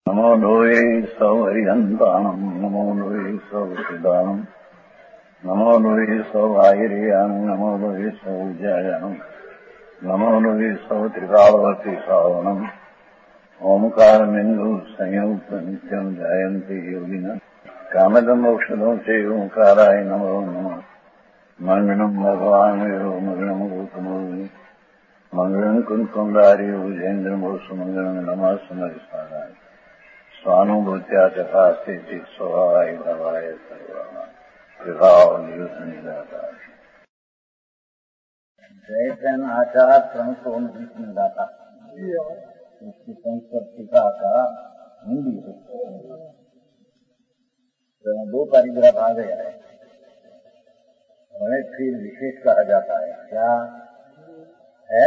नमो लोये सौहरिहन्ताणम् नमो लोये सौसिदानम् नमो लोये सौभागिर्यानम् नमो लोये सौज्यायानम् नमो लोये सौत्रिकालवती सावनम् ओंकारमिन्दु संयुक्त नित्यम् जायन्ति योगिनः कामदम् औषधम् च ओंकाराय नमो नमः मङ्गलम् भगवान् विरो मङ्गलम् गौतमोऽग्नि मङ्गलम् कुन्कुण्डारि भुजेन्द्रमोसु मङ्गलम् नमः समरिसाराय स्वानुभूत्या चकास्ते स्वभावाय भवाय सर्वाः विभावनिदाता जैसन आचार प्रमुखों में दाता उसकी संस्कृतिका का हिंदी तो दो परिग्रह आ गया है उन्हें फिर विशेष कहा जाता है क्या है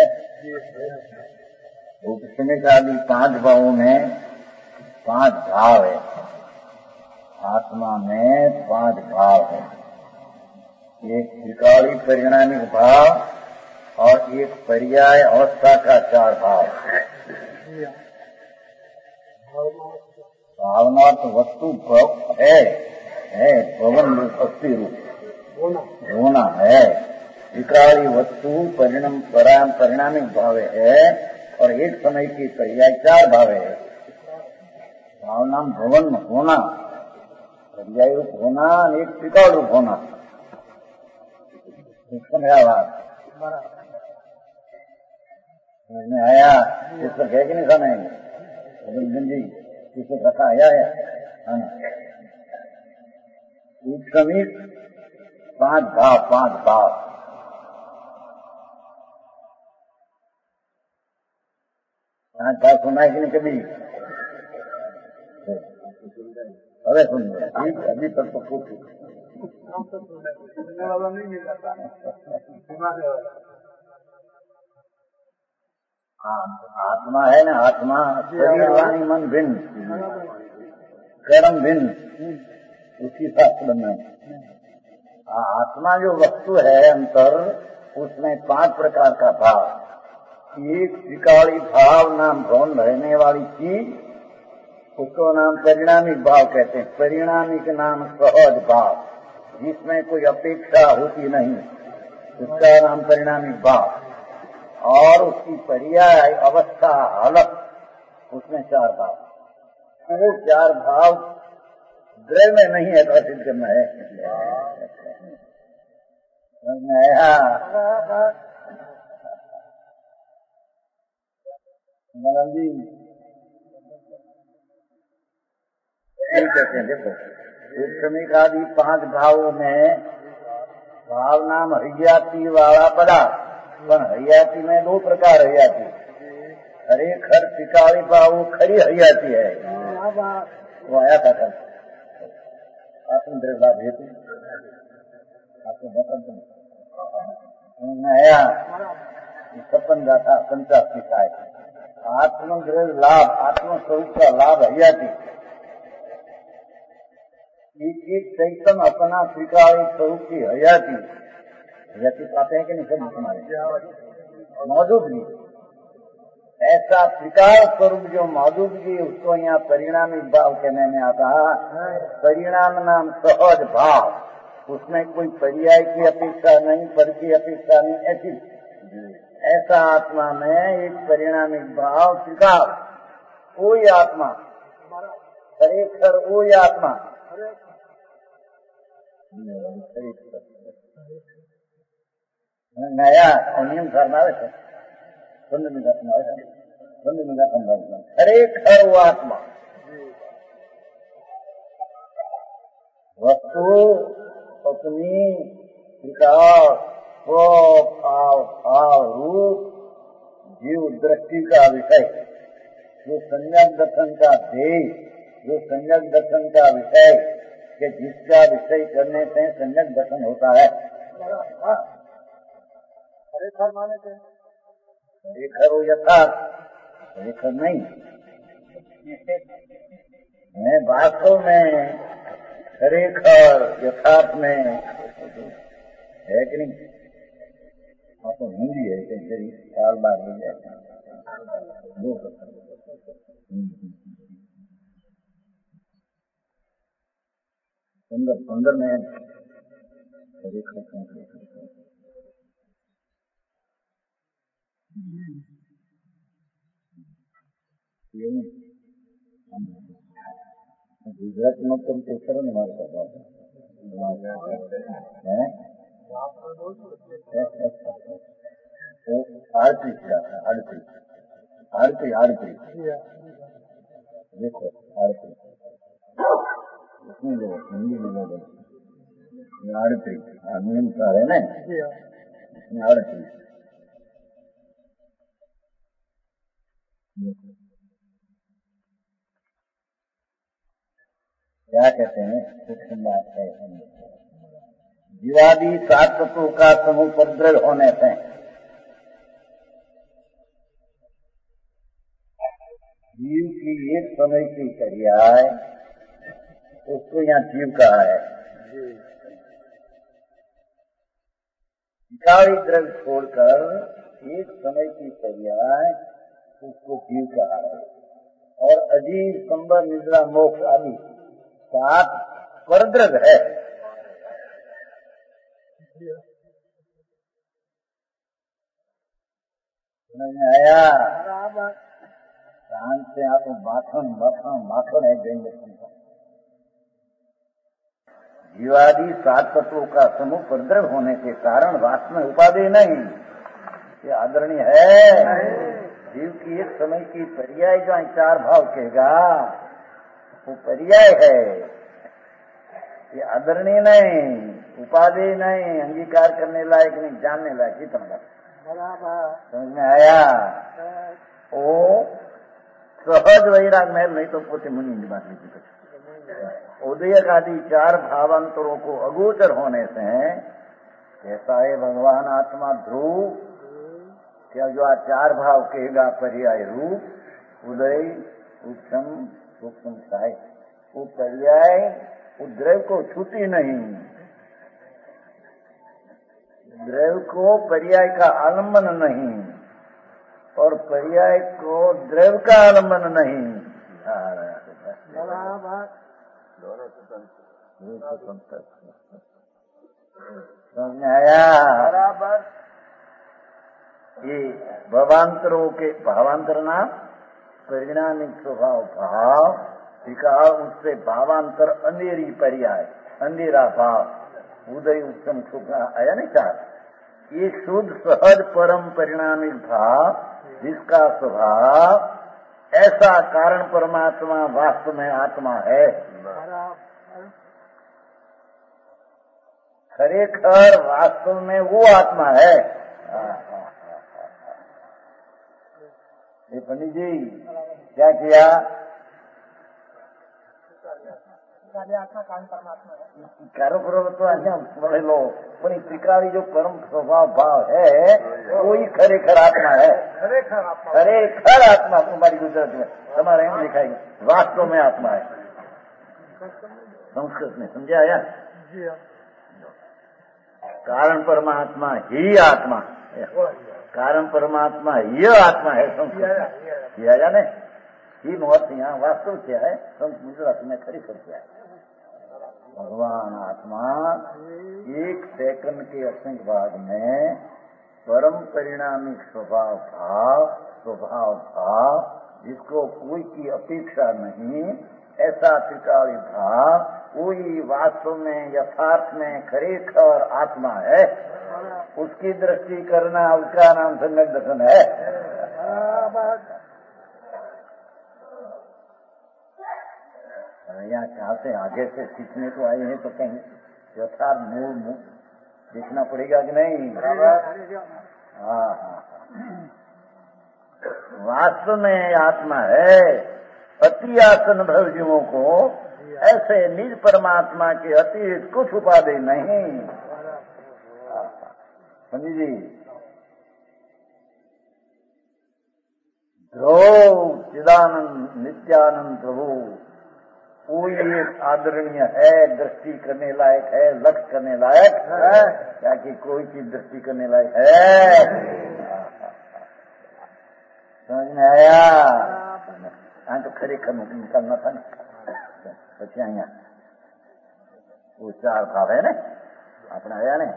उपसमित का भी 5 भावों में 5 भाव है। आत्मा में 5 भाव है, एक त्रिकाली परिणामिक भाव और एक पर्याय अवस्था का 4 भाव। भावना तो वस्तु है भवन रूप शक्ति रूप होना है। त्रिकाली वस्तु परिणामिक भाव है और एक समय की पर्याय 4 भाव है। भावना भवन होना, पर्याय रूप होना, एक त्रिकाल रूप होना। मैंने आया पुस्तक है कि नहीं समय जी पुस्तक रखा आया है समीप 5 भाव 5 भाव। सुना है कि नहीं कभी? अरे सुन अभी तक तो कुछ सुनने वाला नहीं मिल जाता। आत्मा है ना, आत्मा शरीर वाणी मन भिन्न, कर्म भिन्न, उसकी शास्त्र में आत्मा जो वस्तु है अंतर, उसमें 5 प्रकार का भाव। एक त्रिकाली भाव नाम भवन रहने वाली चीज, उसको नाम परिणामिक भाव कहते हैं। परिणामिक नाम सहज भाव, जिसमें कोई अपेक्षा होती नहीं, उसका नाम परिणामिक भाव। और उसकी पर्याय अवस्था हालत, उसमें 4 भाव। वो 4 भाव ग्रह में नहीं है, प्रसिद्ध करना है। मदन जी कहते हैं, देखो उपक्रमिक आदि 5 भावों में भाव नाम हरियाती वाला पदार्थ, पर हरियाती में 2 प्रकार हरियाती। खर त्रिकाली भाव खरी हरियाती है, वो आया था कल आत्मद्रव्य हेतु आया 56 गाथा 85 है। आत्मद्रव्य लाभ, आत्मस्वरूप का लाभ हरियाती। एक चैतन्य अपना त्रिकाली स्वरूप की हरियाती पाते हैं कि नहीं? सब हमारे मौजूदगी, ऐसा त्रिकाल स्वरूप जो मौजूदगी, उसको यहाँ परिणामिक भाव कहने में आता है। परिणाम नाम सहज भाव, उसमें कोई पर्याय की अपेक्षा नहीं, पद की अपेक्षा नहीं, ऐसी ऐसा आत्मा में एक परिणामिक भाव त्रिकाल। कोई आत्मा खरेखर वही आत्मा नया नियम करना है, खरेखर वो आत्मा वस्तु अपनी विकास भाव रूप जीव दृष्टि का विषय, जो संज्ञक दर्शन का ध्येय, जो संज्ञक दर्शन का विषय, कि जिसका विषय करने से संज्ञक दर्शन होता है। खरेखर माने थे, खरेखर हो यथार्थ, खरेखर नहीं है। वास्तव में खरेखर यथार्थ में है कि नहीं? तो हिंदी है कि साल बाद मिल जाए। सुंदर सुंदर में गुजरात में तुम पेपर में हमारे आरती देखो आरती उसमें लोग हिंदी में लोग आरती नियम सारे ना इसमें आरती क्या कहते हैं सूक्ष्म बात है। जीवादि सात तत्वों का समूह उपद्रव होने से जीव की एक समय की क्रियाए उसको यहाँ जीव कहा है। विकारी द्रव्य छोड़कर एक समय की क्रियाए उसको जीव कहा है। और अजीब संबर निद्रा मोक्ष आदि सात परद्रव्य है। समझ में आया? शांत से आप माखन मक्खन माखन है देंगे। जीवादि सात तत्वों का समूह परद्रव्य होने के कारण वास्तव में उपाधि नहीं, ये आदरणीय है। जीव की एक समय की पर्याय जो चार भाव कहेगा वो पर्याय है, ये आदरणीय नहीं, उपाधि नहीं, अंगीकार करने लायक नहीं, जानने लायक ही तुम्हारा समझ में आया? ओ सहज वैराग महल नहीं तो पोते मुनि की बात लीजिए। उदयक आदि चार भावांतरों को अगोचर होने से कैसा है भगवान आत्मा ध्रुव क्या जो चार भाव कहेगा पर्याय रूप उदय उत्तम सूक्ष्म साय वो पर्याय द्रव्य को छूती नहीं, द्रव्य को पर्याय का आलम्बन नहीं और पर्याय को द्रव्य का आलम्बन नहीं। समझ में आया? बराबर। ये भावांतरों के भावांतर नाम परिणामिक स्वभाव भाव विकार उससे भावांतर अंधेरी पर्याय अंधेरा भाव उदय उत्तम सुख आया नहीं चार ये शुद्ध सहज परम परिणामिक भाव जिसका स्वभाव ऐसा कारण परमात्मा वास्तव में आत्मा है। खरेखर वास्तव में वो आत्मा है। पंडित जी क्या किया? कारो करो तो समझ लो पण त्रिकाली जो परम स्वभाव भाव है वही खरेखर आत्मा है। खरेखर आत्मा तुम्हारी गुजरात में तुम्हारे यहाँ दिखाएगी वास्तव में आत्मा है। संस्कृत में समझा आया? कारण परमात्मा ही आत्मा, कारण परमात्मा ये आत्मा है। संस्कृत किया जाने ही महत्व यहाँ वास्तव क्या है गुजरात में खरेखर क्या है? भगवान आत्मा एक सेकंड के असंख्य भाग में परम परिणामिक स्वभाव भाव जिसको कोई की अपेक्षा नहीं ऐसा त्रिकाली भाव वही वास्तव में यथार्थ में खरेखर आत्मा है। उसकी दृष्टि करना उसका नाम सम्यक दर्शन है। यहाँ चाहते आगे से सीखने को आए हैं तो कहीं यथार्थ मूल देखना पड़ेगा कि नहीं? हाँ वास्तव में आत्मा है। अति आसन भव जीवों को ऐसे निज परमात्मा के अतिरिक्त कुछ उपाधि नहीं। समझी जी? ध्रुव चिदानंद नित्यानंद प्रभु कोई एक आदरणीय है, दृष्टि करने लायक है, लक्ष्य करने लायक है, क्या कि कोई चीज दृष्टि करने लायक है। समझ में आया? तो खरेखर निकलना था ना बच्चे यहाँ वो 4 भाव है ना, अपना आया ने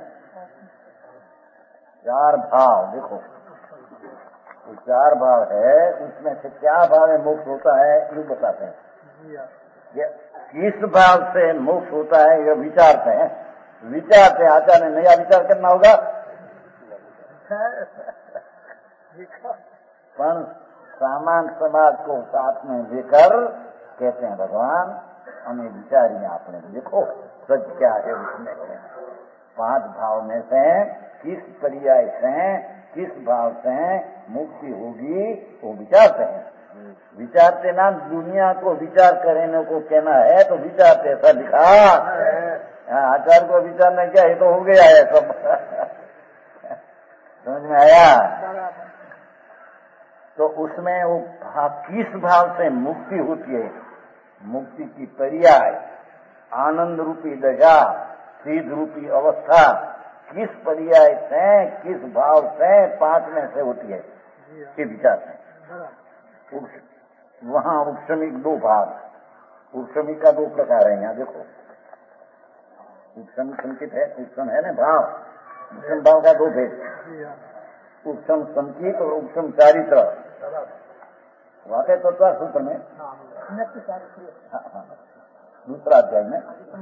4 भाव। देखो वो 4 भाव है, उसमें से क्या भाव है मोक्ष होता है ये बताते हैं। ये किस भाव से मोक्ष होता है ये विचारते हैं। विचारते आचार्य ने नया विचार करना होगा, पर सामान्य समाज को साथ में लेकर कहते हैं भगवान हमें विचारिए आपने। देखो सच क्या है उसमें, 5 भाव में से किस पर्याय से किस भाव से मुक्ति होगी वो विचारते हैं। विचारते ना दुनिया को विचार करने को कहना है तो विचारते ऐसा लिखा। आचार्य को विचारना क्या है तो हो गया है सब। समझ में आया? तो उसमें वो किस भाव से मुक्ति होती है, मुक्ति की पर्याय आनंद रूपी दशा, सिद्ध रूपी अवस्था किस पर्याय से किस भाव से 5 में से होती है ये विचार है। वहां उपशमिक 2 भाग, उपशमिक का 2 प्रकार है। यहाँ देखो उपशम संकित है, उपशम है ना भाव, उपशम भाव का 2 भेद, उपशम संकित और उपशम चारित्र। वाकई तत्व सूत्र में दूसरा अध्याय में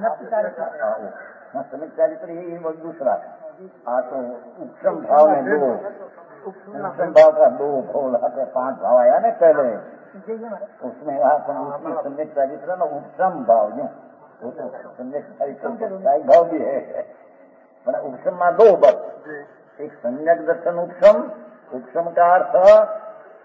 समित चारित्र ये दूसरा। तो उपशम भाव में 2, उपशम भाव का 2 भोल 5 भाव आया ना पहले, उसमें उसमें सम्यक चारित्र ना उपशम भाव यूं, वो तो सम्यक चारित्र भाव भी है। मैंने उपशम में 2 बस, एक सम्यक दर्शन उपशम, उपशम का अर्थ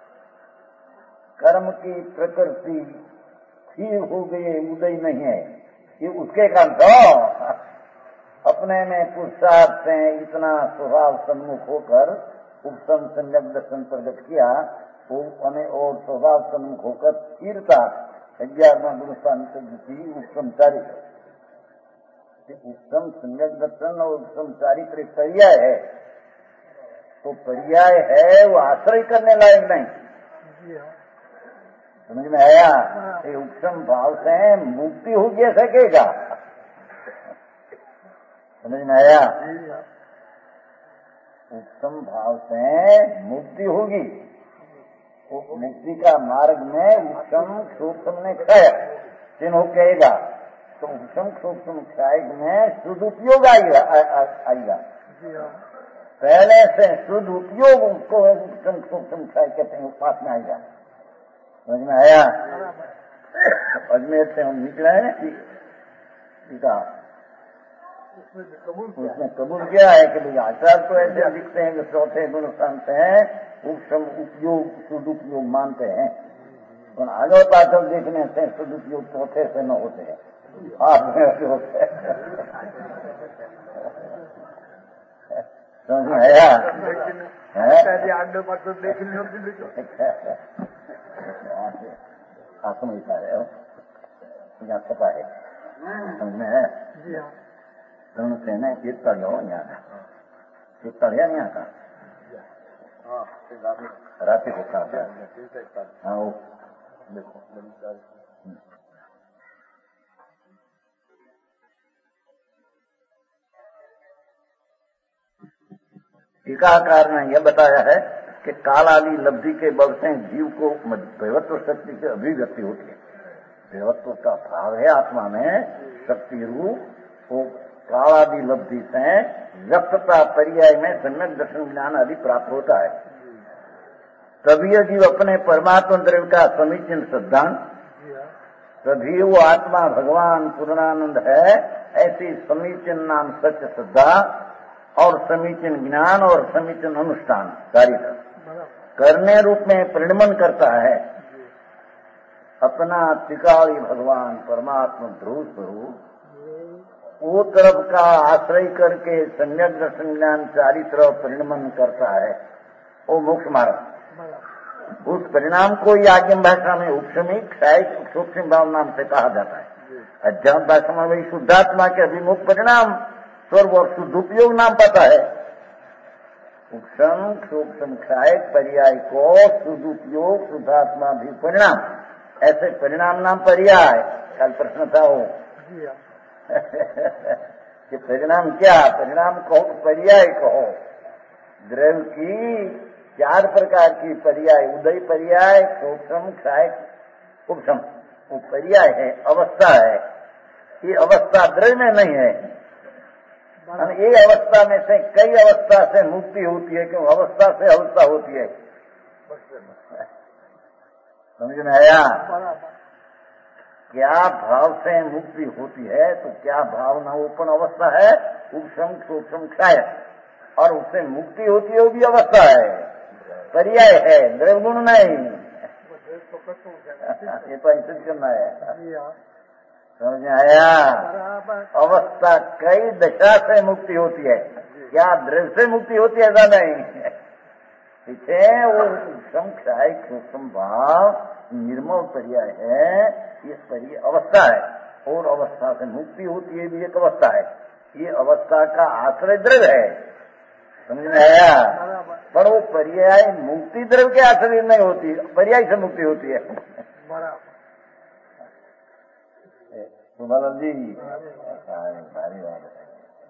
कर्म की प्रकृति स्थिर हो गई उदय नहीं है, ये उसके कारण तो अपने में पुरुषार्थ से इतना स्वभाव सम्मुख होकर उपशम सम्यक दर्शन प्रकट किया, वो हमें और स्वभाव सम्मुख होकर स्थिरता 11वां गुणस्थान की उपशम चारित्र। उपशम सम्यक दर्शन और उपशम चारित्र पर्याय है, तो पर्याय है वो आश्रय करने लायक नहीं। समझ में आया? ये उपशम भाव से मुक्ति हो गया सकेगा। समझ में आया? उपशम भाव से मुक्ति होगी, मुक्ति का मार्ग में उपशम सूक्ष्म ने क्षय चिन्ह कहेगा, तो उपशम सूक्ष्म क्षय में शुद्ध उपयोग आएगा। पहले से शुद्ध उपयोग उसको उपशम सूक्ष्म क्षय कहते हैं, उपास में आएगा। समझ में आया? अजमेर से हम निकले हैं सीधा, उसमें कबूल किया है कि भाई आचार्य तो ऐसे लिखते हैं कि 4थे गुणस्थान से उपशम उपयोग शुद्ध उपयोग मानते हैं, और आगे पाचक देखने से शुद्ध उपयोग 4थे से न होते हैं, 8 में से होते हैं। समझ में आया? समझता है यहाँ छपा है, समझ में है? दोनों से न चित्तर हो यहाँ का, चित्तर है यहाँ का रात्रि को खाता है। हाँ वो देखो टीकाकार ने यह बताया है कि काल आदि लब्धि के बल से जीव को दैवत्व शक्ति की अभिव्यक्ति होती है। दैवत्व का भाव है आत्मा में शक्ति रूप, वो काल आदि लब्धि से व्यक्तता पर्याय में सम्यक दर्शन ज्ञान आदि प्राप्त होता है। तभी यह जीव अपने परमात्मा द्रव्य का समीचीन सिद्धांत, तभी वो आत्मा भगवान पूर्णानंद है ऐसी समीचीन नाम सत्य श्रद्धा और समीचीन ज्ञान और समीचीन अनुष्ठान कार्य करने रूप में परिणमन करता है। अपना त्रिकाली भगवान परमात्मा ध्रुव स्वरूप वो तरफ का आश्रय करके सम्यक दर्शन ज्ञान चारित्र परिणमन करता है, वो मोक्ष मार्ग। उस परिणाम को आगम भाषा में उपशमिक साहित्य सूक्ष्म भाव नाम से कहा जाता है। अध्यात्म भाषा में वही शुद्धात्मा के अभिमुख परिणाम स्वर्ग और शुद्ध उपयोग नाम पता है। उपशम सूक्ष्म क्षायक पर्याय को शुद्ध उपयोग शुद्धात्मा भी परिणाम, ऐसे परिणाम नाम पर्याय। कल प्रश्न था वो कि परिणाम क्या, परिणाम कहो, पर्याय कहो। द्रव्य की 4 प्रकार की पर्याय, उदय पर्याय, क्षोत्रम, क्षय, उपशम, वो पर्याय है, अवस्था है। ये अवस्था द्रव्य में नहीं है। ये अवस्था में से कई अवस्था से मुक्ति होती है, क्यों अवस्था से अवस्था होती है। समझ में आया? क्या भाव से मुक्ति होती है, तो क्या भावना ओपन अवस्था है, उपशम, क्षोत्रम, क्षय, और उससे मुक्ति होती है, वो भी अवस्था है, पर्याय है, द्रव्य गुण नहीं। ये तो ऐसे करना है। समझ में आया? अवस्था कई दशा से मुक्ति होती है, क्या द्रव्य से मुक्ति होती है, ऐसा नहीं। पीछे वो क्षय क्षोत्रम भाव निर्मल पर्याय है, ये पर्याय अवस्था है, और अवस्था से मुक्ति होती है, भी एक अवस्था है। ये अवस्था का आश्रय द्रव्य है। समझ में आया? पर वो पर्याय मुक्ति द्रव्य के आश्रय नहीं होती, पर्याय से मुक्ति होती है। सुभालाल जी भारी बात है।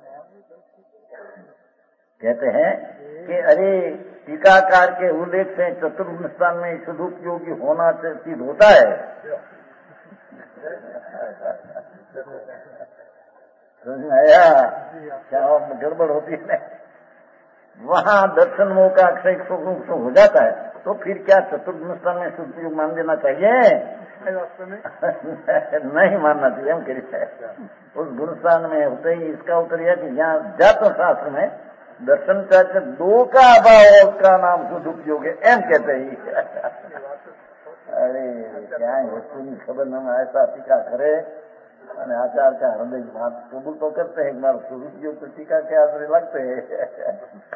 कहते हैं कि अरे टीकाकार के उल्लेख से चतुर्थ स्थान में सदुपयोगी होना सिद्ध होता है। समझ में आया? क्या गड़बड़ होती है? वहाँ दर्शन मोह का अक्षय रूप से हो जाता है, तो फिर क्या चतुर्थ स्थान में सदुपयोग मान देना चाहिए? नहीं मानना चाहिए। हम कह उस गुणस्थान में होते ही इसका उत्तर यह कि यहाँ जातक शास्त्र में दर्शन का 2 का अभाव, उसका नाम सदुपयोग है, एम कहते ही। अरे क्या वस्तु की खबर न ऐसा टीका करे, आचार का हृदय बात कबूल तो करते हैं, एक बार सदुपयोग तो टीका के आश्रय लगते हैं।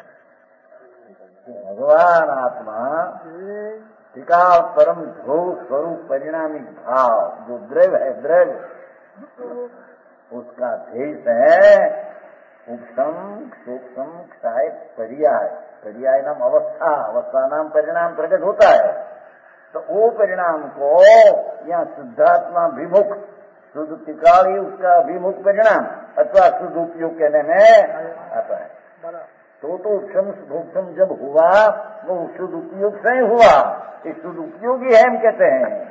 भगवान आत्मा टीका परम ध्रुव स्वरूप परिणामी भाव, जो द्रव्य है, द्रव्य उसका देश है उपशम, सूक्ष्म, क्षय, पर्याय। पर्याय नाम अवस्था, अवस्था नाम परिणाम प्रकट होता है। तो वो परिणाम को यहाँ शुद्धात्मा विमुख, शुद्ध टिकाड़ी उसका विमुख परिणाम अथवा शुद्ध उपयोग कहने में आता है। तो उपशम भूक्षम जब हुआ वो शुद्ध उपयोग से ही हुआ, इस शुद्ध उपयोगी है हम कहते हैं।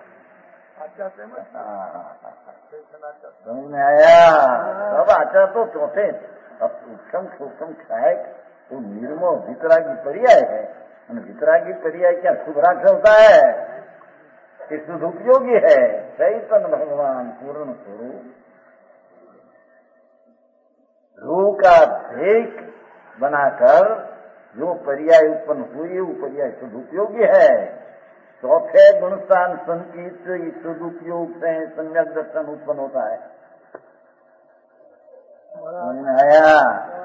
समझ में आया? अब आचार तो चौथे, अब उपशम सूक्ष्म क्षय तो निर्मोह वितरागी पर्याय है। वितरागी पर्याय क्या शुभराक्ष होता है? ये शुद्ध उपयोगी है, चैतन्य भगवान पूर्ण स्वरूप रूह का भेक बनाकर जो पर्याय उत्पन्न हुई, वो पर्याय शुद्ध उपयोगी है। चौथे गुणस्थान संकीर्त इस शुद्ध उपयोग से सम्यक दर्शन उत्पन्न होता है। समझ में आया?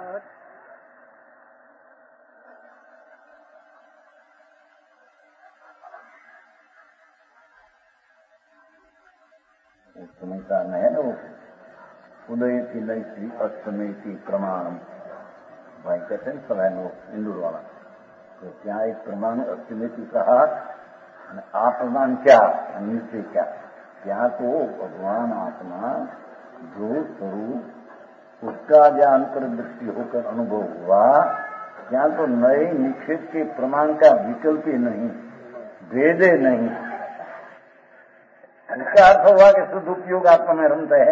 समझता नहीं है ना वो उदय की नई थी अष्टमी की प्रमाण भाई कहते हैं सब है इंदूर वाला। तो क्या एक प्रमाण अष्टमी की कहा, आत्मान क्या निश्चय क्या, क्या तो भगवान आत्मा जो स्वरूप उसका ज्ञान कर दृष्टि होकर अनुभव हुआ, क्या तो नए निक्षेप के प्रमाण का विकल्प ही नहीं, भेदे नहीं। इसका अर्थ हुआ कि शुद्ध उपयोग आत्मा में रमता है।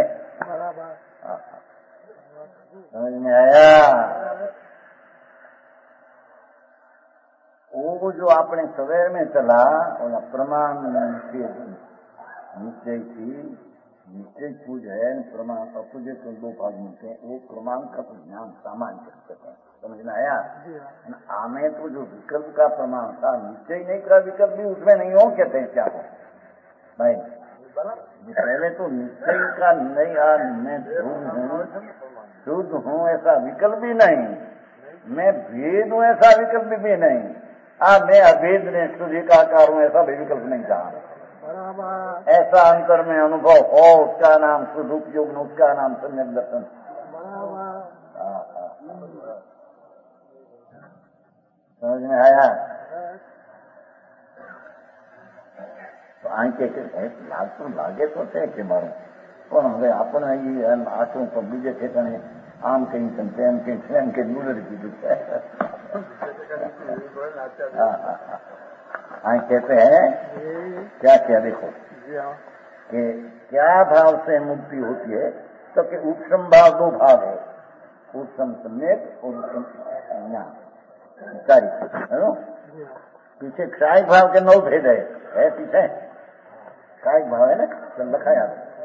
समझ में आया? वो जो आपने सवेर में चला और प्रमाण निश्चय थी, निश्चय पूज है, प्रमाण अपूजे तो 2 भाग मिलते हैं। एक प्रमाण का तो ज्ञान सामान्य करते हैं। समझ में आया? आमे तो जो विकल्प का प्रमाण था, निश्चय नहीं का विकल्प भी उसमें नहीं हो, कहते हैं क्या हो भाई? पहले तो निश्चय का नहीं, मैं शुद्ध हूँ ऐसा विकल्प भी नहीं, मैं भेद हूँ ऐसा विकल्प भी नहीं, मैं अभेद में शुद्ध एकाकार हूँ ऐसा भी विकल्प नहीं था। ऐसा अंतर में अनुभव हो, उसका नाम शुद्ध उपयोग, उसका नाम सम्यक दर्शन। समझ में आया? तो आंखें के लाग तो लागे तो थे कि मारूं, પણ હવે આપણે અહીં આટલું તો બીજે ઠેકાણે આમ કઈ તેમ કઈ એમ કે દૂર કીધું છે. हाँ कहते हैं क्या क्या देखो कि क्या भाव से मुक्ति होती है, तो कि उपशम भाव दो भाव है, उपशम सम्यक और उपशम ज्ञान है ना. पीछे क्षायिक भाव के 9 भेद है पीछे क्षायिक भाव है ना, लखाया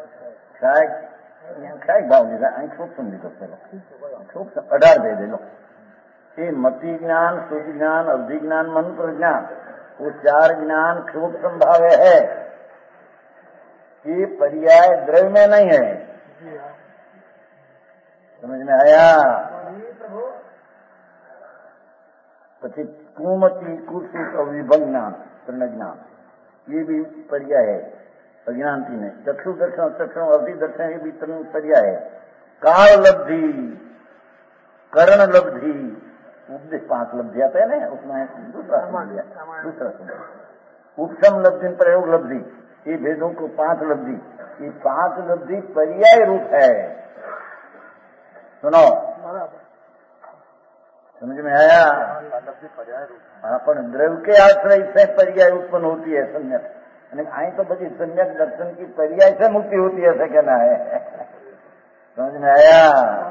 क्षायिक भाव લીધા, અહીં सूक्ष्म લીધો પેલો सूक्ष्म 18 भेद है लो. ये मति ज्ञान, शुद्ध ज्ञान, अवधि ज्ञान, मंत्र ज्ञान, वो 4 ज्ञान सूक्ष्म भाव है. ये पर्याय द्रव्य में नहीं है. समझ में आया? પછી कुमति कुसुत विभंग ज्ञान, तृण ज्ञान, ये भी पर्याय है अज्ञानती में. चक्षु दर्शन, चक्षु अवधि दर्शन, ये भी तृण पर्याय है. काल लब्धि, करण लब्धि, उपदेश 5 लब्धि आते हैं ना, उसमें दूसरा शब्द उपशम लब्धि, प्रयोग लब्धि, ये भेदों को 5 लब्धि, ये 5 लब्धि पर्याय रूप है. सुनो, समझ में आया? अपन द्रव्य के आश्रय से पर्याय उत्पन्न होती है सम्यक, आई तो बची सम्यक दर्शन की पर्याय से मुक्ति होती है, ऐसा कहना है. समझ में आया?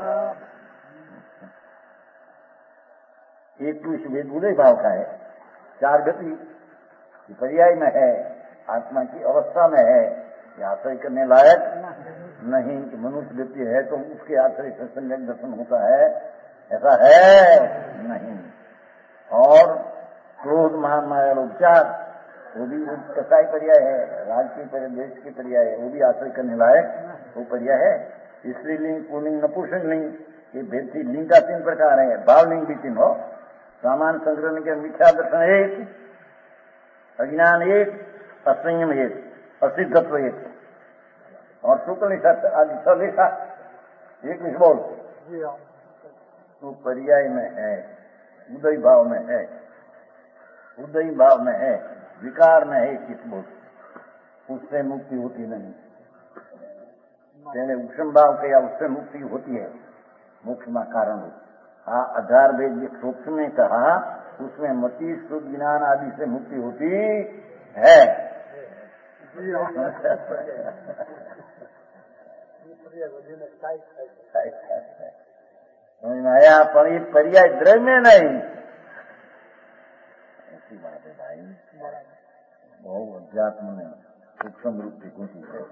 एक तो इस भेद उदय भाव का है, 4 गति पर्याय में है, आत्मा की अवस्था में है, आश्रय करने लायक नहीं कि मनुष्य व्यक्ति है तो उसके आश्रय से सम्यक दर्शन होता है, ऐसा है नहीं. और क्रोध मान माया उपचार, वो भी कसाई पर्याय है, राजकीय पर्याय, देश की पर्याय है, वो भी आश्रय करने लायक वो पर्याय है. स्त्रीलिंग, पुल्लिंग, नपुंसक लिंग, ये भेद लिंग का 3 प्रकार है. भावलिंग भी 3 हो. सामान्य संग्रहण के मिथ्या दर्शन 1, अज्ञान 1, असंयम 1, असिद्धत्व 1 और शुक्ल निशा आदि 6 लिखा 21 बोल. तो पर्याय में है, उदय भाव में है, उदय भाव में है, विकार में है 21 बोल. उससे मुक्ति होती नहीं. पहले उपशम भाव के या उससे मुक्ति होती है, मोक्ष में कारण. 18 भेद सूक्ष्म में कहा, उसमें मति, शुद्ध ज्ञान आदि से मुक्ति होती है. आया, पर ये पर्याय द्रव्य में नहीं. ऐसी बात है भाई, बहुत अध्यात्म में सूक्ष्म रूप से होती है.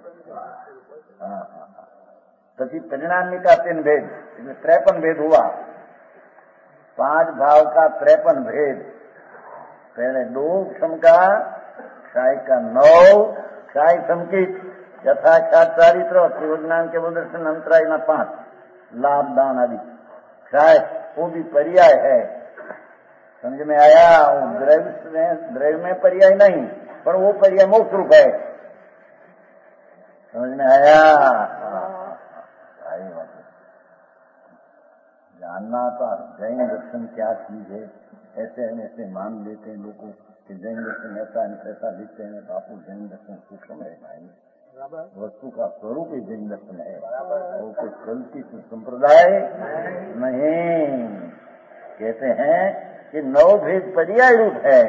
પછી परिणामी का 3 भेद, इसमें 53 भेद हुआ. 5 भाव का 53 भेद. पहले 2 क्षम का, क्षायिक का 9, क्षायिक संकित, यथाख्यात चारित्र, शिवज्ञान के दर्शन, अंतराय ना 5, लाभ दान आदि. क्षायिक वो भी पर्याय है. समझ में आया? द्रव्य में पर्याय नहीं, पर वो पर्याय मोक्ष रूप है. समझ में आया? जानना तो जैन दर्शन क्या चीज है, ऐसे ऐसे मान लेते हैं लोग कि जैन दर्शन ऐसा ऐसा लिखते हैं. बापू जैन दर्शन सूक्ष्म है भाई, वस्तु का स्वरूप ही जैन दर्शन है, वो कोई गलती संप्रदाय नहीं. कहते हैं कि 9 भेद पर्याय रूप है.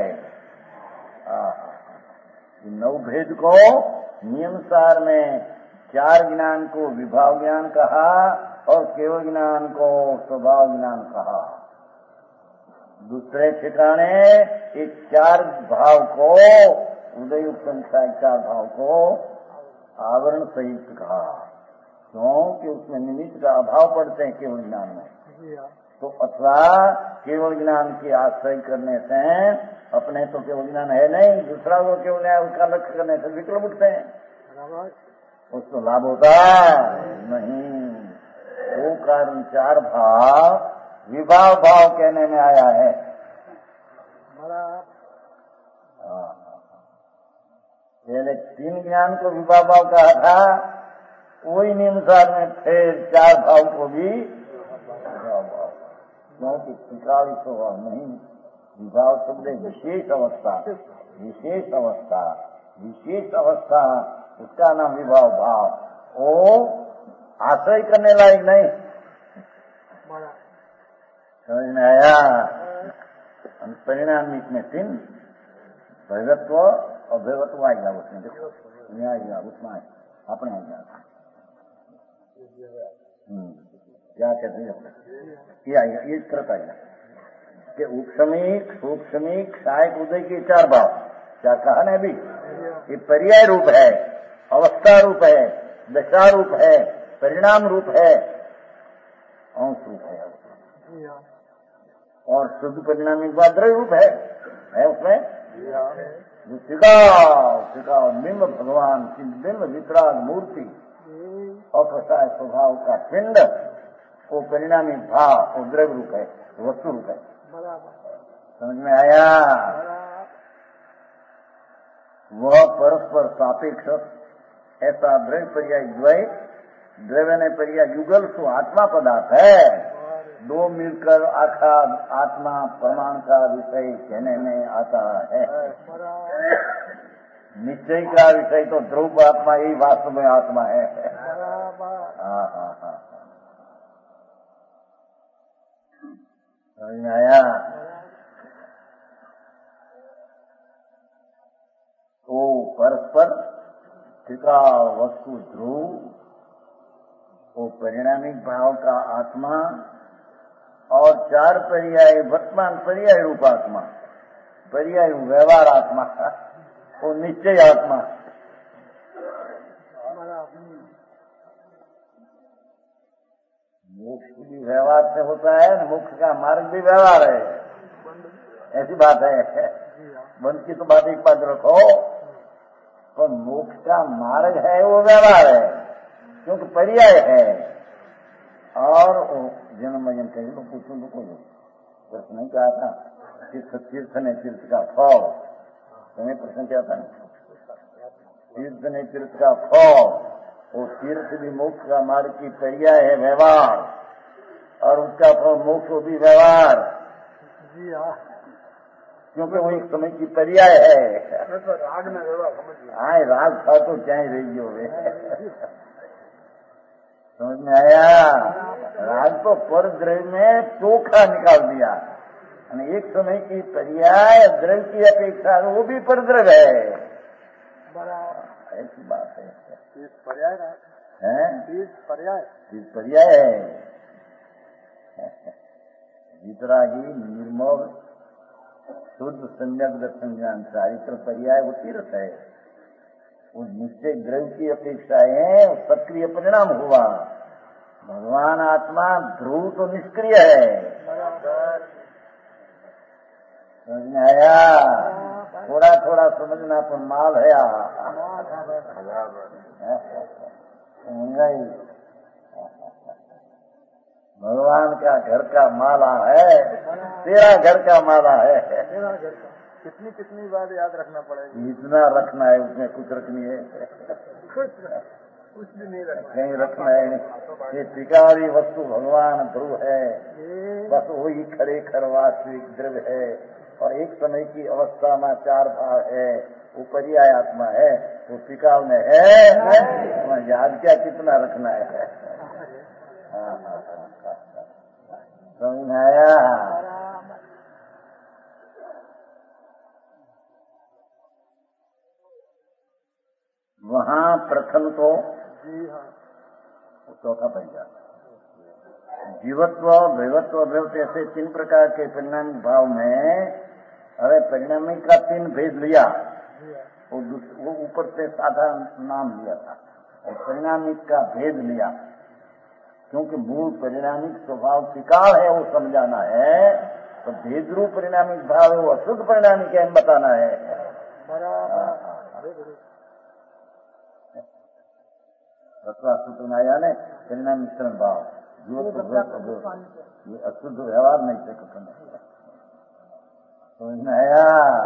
9 भेद को नियमसार में 4 ज्ञान को विभाव ज्ञान कहा और केवल ज्ञान को स्वभाव ज्ञान कहा. दूसरे ठिकाने एक 4 भाव को, उदय उपशम 4 भाव को आवरण सहित कहा. क्योंकि उसमें निमित्त का अभाव पड़ते हैं केवल ज्ञान में. तो अथवा केवल ज्ञान की आश्रय करने से, अपने तो केवल ज्ञान है नहीं, दूसरा को केवल ज्ञान उसका लक्ष्य करने से विकल्प उठते हैं, उसको लाभ होता नहीं. वो कारण 4 भाव विभाव भाव कहने में आया है. पहले 3 ज्ञान को विभाव भाव कहा था, वही नियमसार में फिर 4 भाव को भी विभाव भाव, क्योंकि त्रिकाली स्वभाव नहीं. विभाव शब्द विशेष अवस्था, विशेष अवस्था, विशेष अवस्था, उसका नाम विभाव भाव. वो आश्रय करने लायक नहीं। समझ में आया? परिणामिक में तीन भैरत्व और भैरत्व आएगा उसमें, देखो आएगा उसमें अपने आएगा। क्या कहते हैं ये आएगा, ये कृत आएगा कि उपशमिक सूक्ष्मिक सहायक उदय के चार भाव क्या कहा ना अभी, ये पर्याय रूप है, अवस्था रूप है, दशा रूप है, परिणाम रूप है, अंश रूप है और शुद्ध परिणामिक बाद द्रव्य रूप है उसमें। टिकाव बिंब भगवान की बिंब वितराग मूर्ति अप्रसाय स्वभाव का पिंड वो परिणामी भाव वो द्रव्य रूप है, वस्तु रूप है। समझ में आया? वह परस्पर सापेक्ष ऐसा द्रव्य पर्याय द्वय, द्रव्य ने पर्याय युगल सो आत्मा पदार्थ है। दो मिलकर आखा आत्मा प्रमाण का विषय कहने में आता है। निश्चय का विषय तो ध्रुव आत्मा यही वास्तव में आत्मा है। हाँ। समझ में आया? तो परस्पर टिका वस्तु ध्रुव वो परिणामिक भाव का आत्मा और चार पर्याय वर्तमान पर्याय रूप आत्मा, पर्याय व्यवहार आत्मा, वो निश्चय आत्मा। मोक्ष भी व्यवहार से होता है, मोक्ष का मार्ग भी व्यवहार है, ऐसी बात है। मन की तो बात एक बात रखो, तो मोक्ष का मार्ग है वो व्यवहार है क्योंकि पर्याय है। और जन्म मजन कहीं तो पूछूं तो कोई प्रश्न नहीं कहा था तीर्थ ने तीर्थ का फल, तुम्हें प्रश्न क्या था? तीर्थ ने तीर्थ का फल, वो तीर्थ भी मोक्ष का मार्ग की पर्याय है व्यवहार, और उसका फल मोक्ष भी व्यवहार, क्योंकि वो एक समय की पर्याय है। राग में व्यवहार हाँ, राग था तो क्या ही रही हो समझ में आया? राग तो पर द्रव्य में चोखा निकाल दिया, एक समय की पर्याय द्रव्य की अपेक्षा वो भी पर द्रव्य है। ऐसी बात है। पर्याय है, पर्याय है। वितरागी निर्मल शुद्ध सम्यक दर्शन ज्ञान चारित्र पर्याय वो तीर्थ है। उस निश्चय द्रव्य की अपेक्षाएं सक्रिय परिणाम हुआ। भगवान आत्मा ध्रुव तो निष्क्रिय है। समझ में आया? थोड़ा थोड़ा समझना तो माल है। भगवान का घर का माला है, तेरा घर का माला है। कितनी बार याद रखना पड़ेगा? इतना रखना है, उसमें कुछ रखनी है, कुछ भी नहीं रखना, कहीं रखना है। ये टिकावी वस्तु भगवान ध्रुव है, बस वही खड़े खर वास्तविक द्रव्य है, और एक समय की अवस्था में चार भाव है, वो पर्याय आत्मा है, वो टिकाव में है। याद क्या कितना रखना है? समझ में आया? वहाँ प्रथम तो चौथा पंजा जीवत्व भैवत्व अभैवत्व ऐसे तीन प्रकार के परिणामिक भाव में, अरे परिणामिक का तीन भेद लिया, वो ऊपर से साधारण नाम लिया था, और परिणामिक का भेद लिया क्योंकि मूल परिणामिक स्वभाव टिकाव है, वो समझाना है। तो भेद रूप परिणामिक भाव है, वो अशुद्ध परिणामिक है, बताना है। सूत्र में आया ने परिणाम मिश्रण भाव ये अशुद्ध व्यवहार नहीं से कुछ नहीं समझ में आया?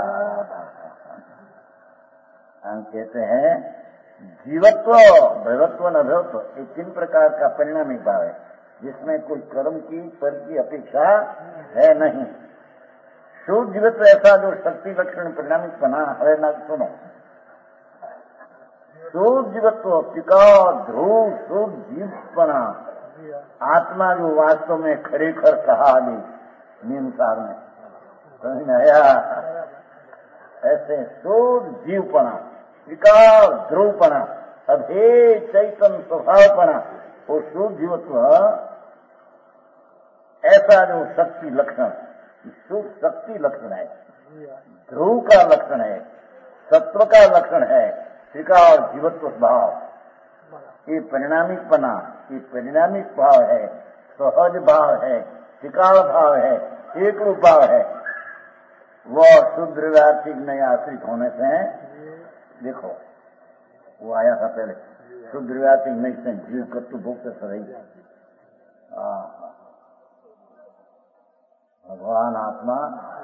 हम कहते हैं जीवत्व भैवत्व न भैवत्व ये तीन प्रकार का परिणामिक भाव है, जिसमें कोई कर्म की फल की अपेक्षा है नहीं। शुद्ध जीवत्व ऐसा जो शक्ति लक्षण परिणामिक बना है ना। सुनो, શુદ્ધ જીવત્વ टिकाव ध्रुव शुद्ध जीवपना आत्मा जो वास्तव में खरेखर कहा नियम सार में समझ में आया। ऐसे शुद्ध जीवपना टिकाव ध्रुवपना अभेद चैतन्य स्वभावपना वो शुद्ध जीवत्व ऐसा जो शक्ति लक्षण शुद्ध शक्ति लक्षण है, ध्रुव का लक्षण है, सत्व का लक्षण है, टिकाव और जीवत्व भाव ये परिणामिकपना ये परिणामिक भाव है, सहज भाव है, टिकाव भाव है, एक रूप भाव है। वह शुद्ध व्यार्थिक में आश्रित होने से देखो वो आया था पहले शुद्ध व्यार्थिक नहीं से जीव कर्तु भोक्त सही भगवान आत्मा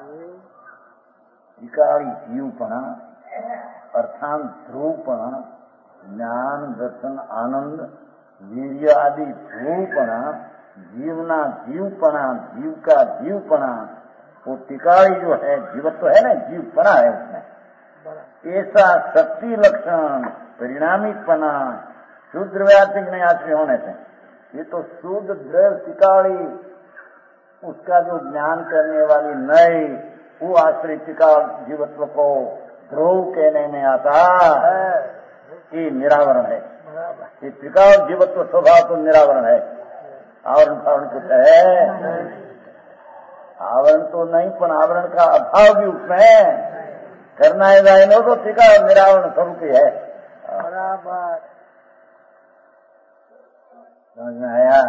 टिकाली जीवपना अर्थात ध्रुवपना ज्ञान दर्शन आनंद वीर्य आदि ध्रुवपना जीवना जीवपना जीव का जीवपना वो टिकाली जो है जीवत्व है ना जीवपना है उसमें ऐसा शक्ति लक्षण परिणामिकपना शुद्ध व्यार्थिक में आश्रय होने से ये तो शुद्ध द्रव टिकाली उसका जो ज्ञान करने वाली नई वो आश्रय टिकाल जीवत्व को ध्रुव कहने में आता है। ये निरावरण है, ये टिकाव जीवत्व स्वभाव तो निरावरण है। आवरण फावरण कुछ है आवरण तो नहीं पर आवरण का अभाव भी उसमें करना है जाए नो तो टिकाव निरावरण स्वरूप ही है। बराबर समझ में आया।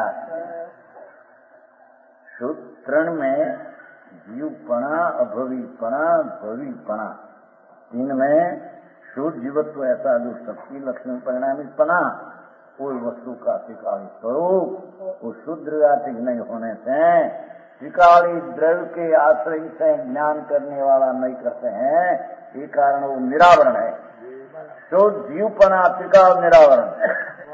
सूत्रण में जीवपना अभवीपना भवीपना इनमें शुद्ध जीवत्व ऐसा जो शक्ति लक्षण परिणामिकपना कोई वस्तु का टिकाली स्वरूप वो शुद्ध व्यार्थिक नहीं होने से टिकाली द्रव्य के आश्रय से ज्ञान करने वाला नहीं करते हैं ये कारण वो निरावरण है। शुद्ध जीवपना टिकाव निरावरण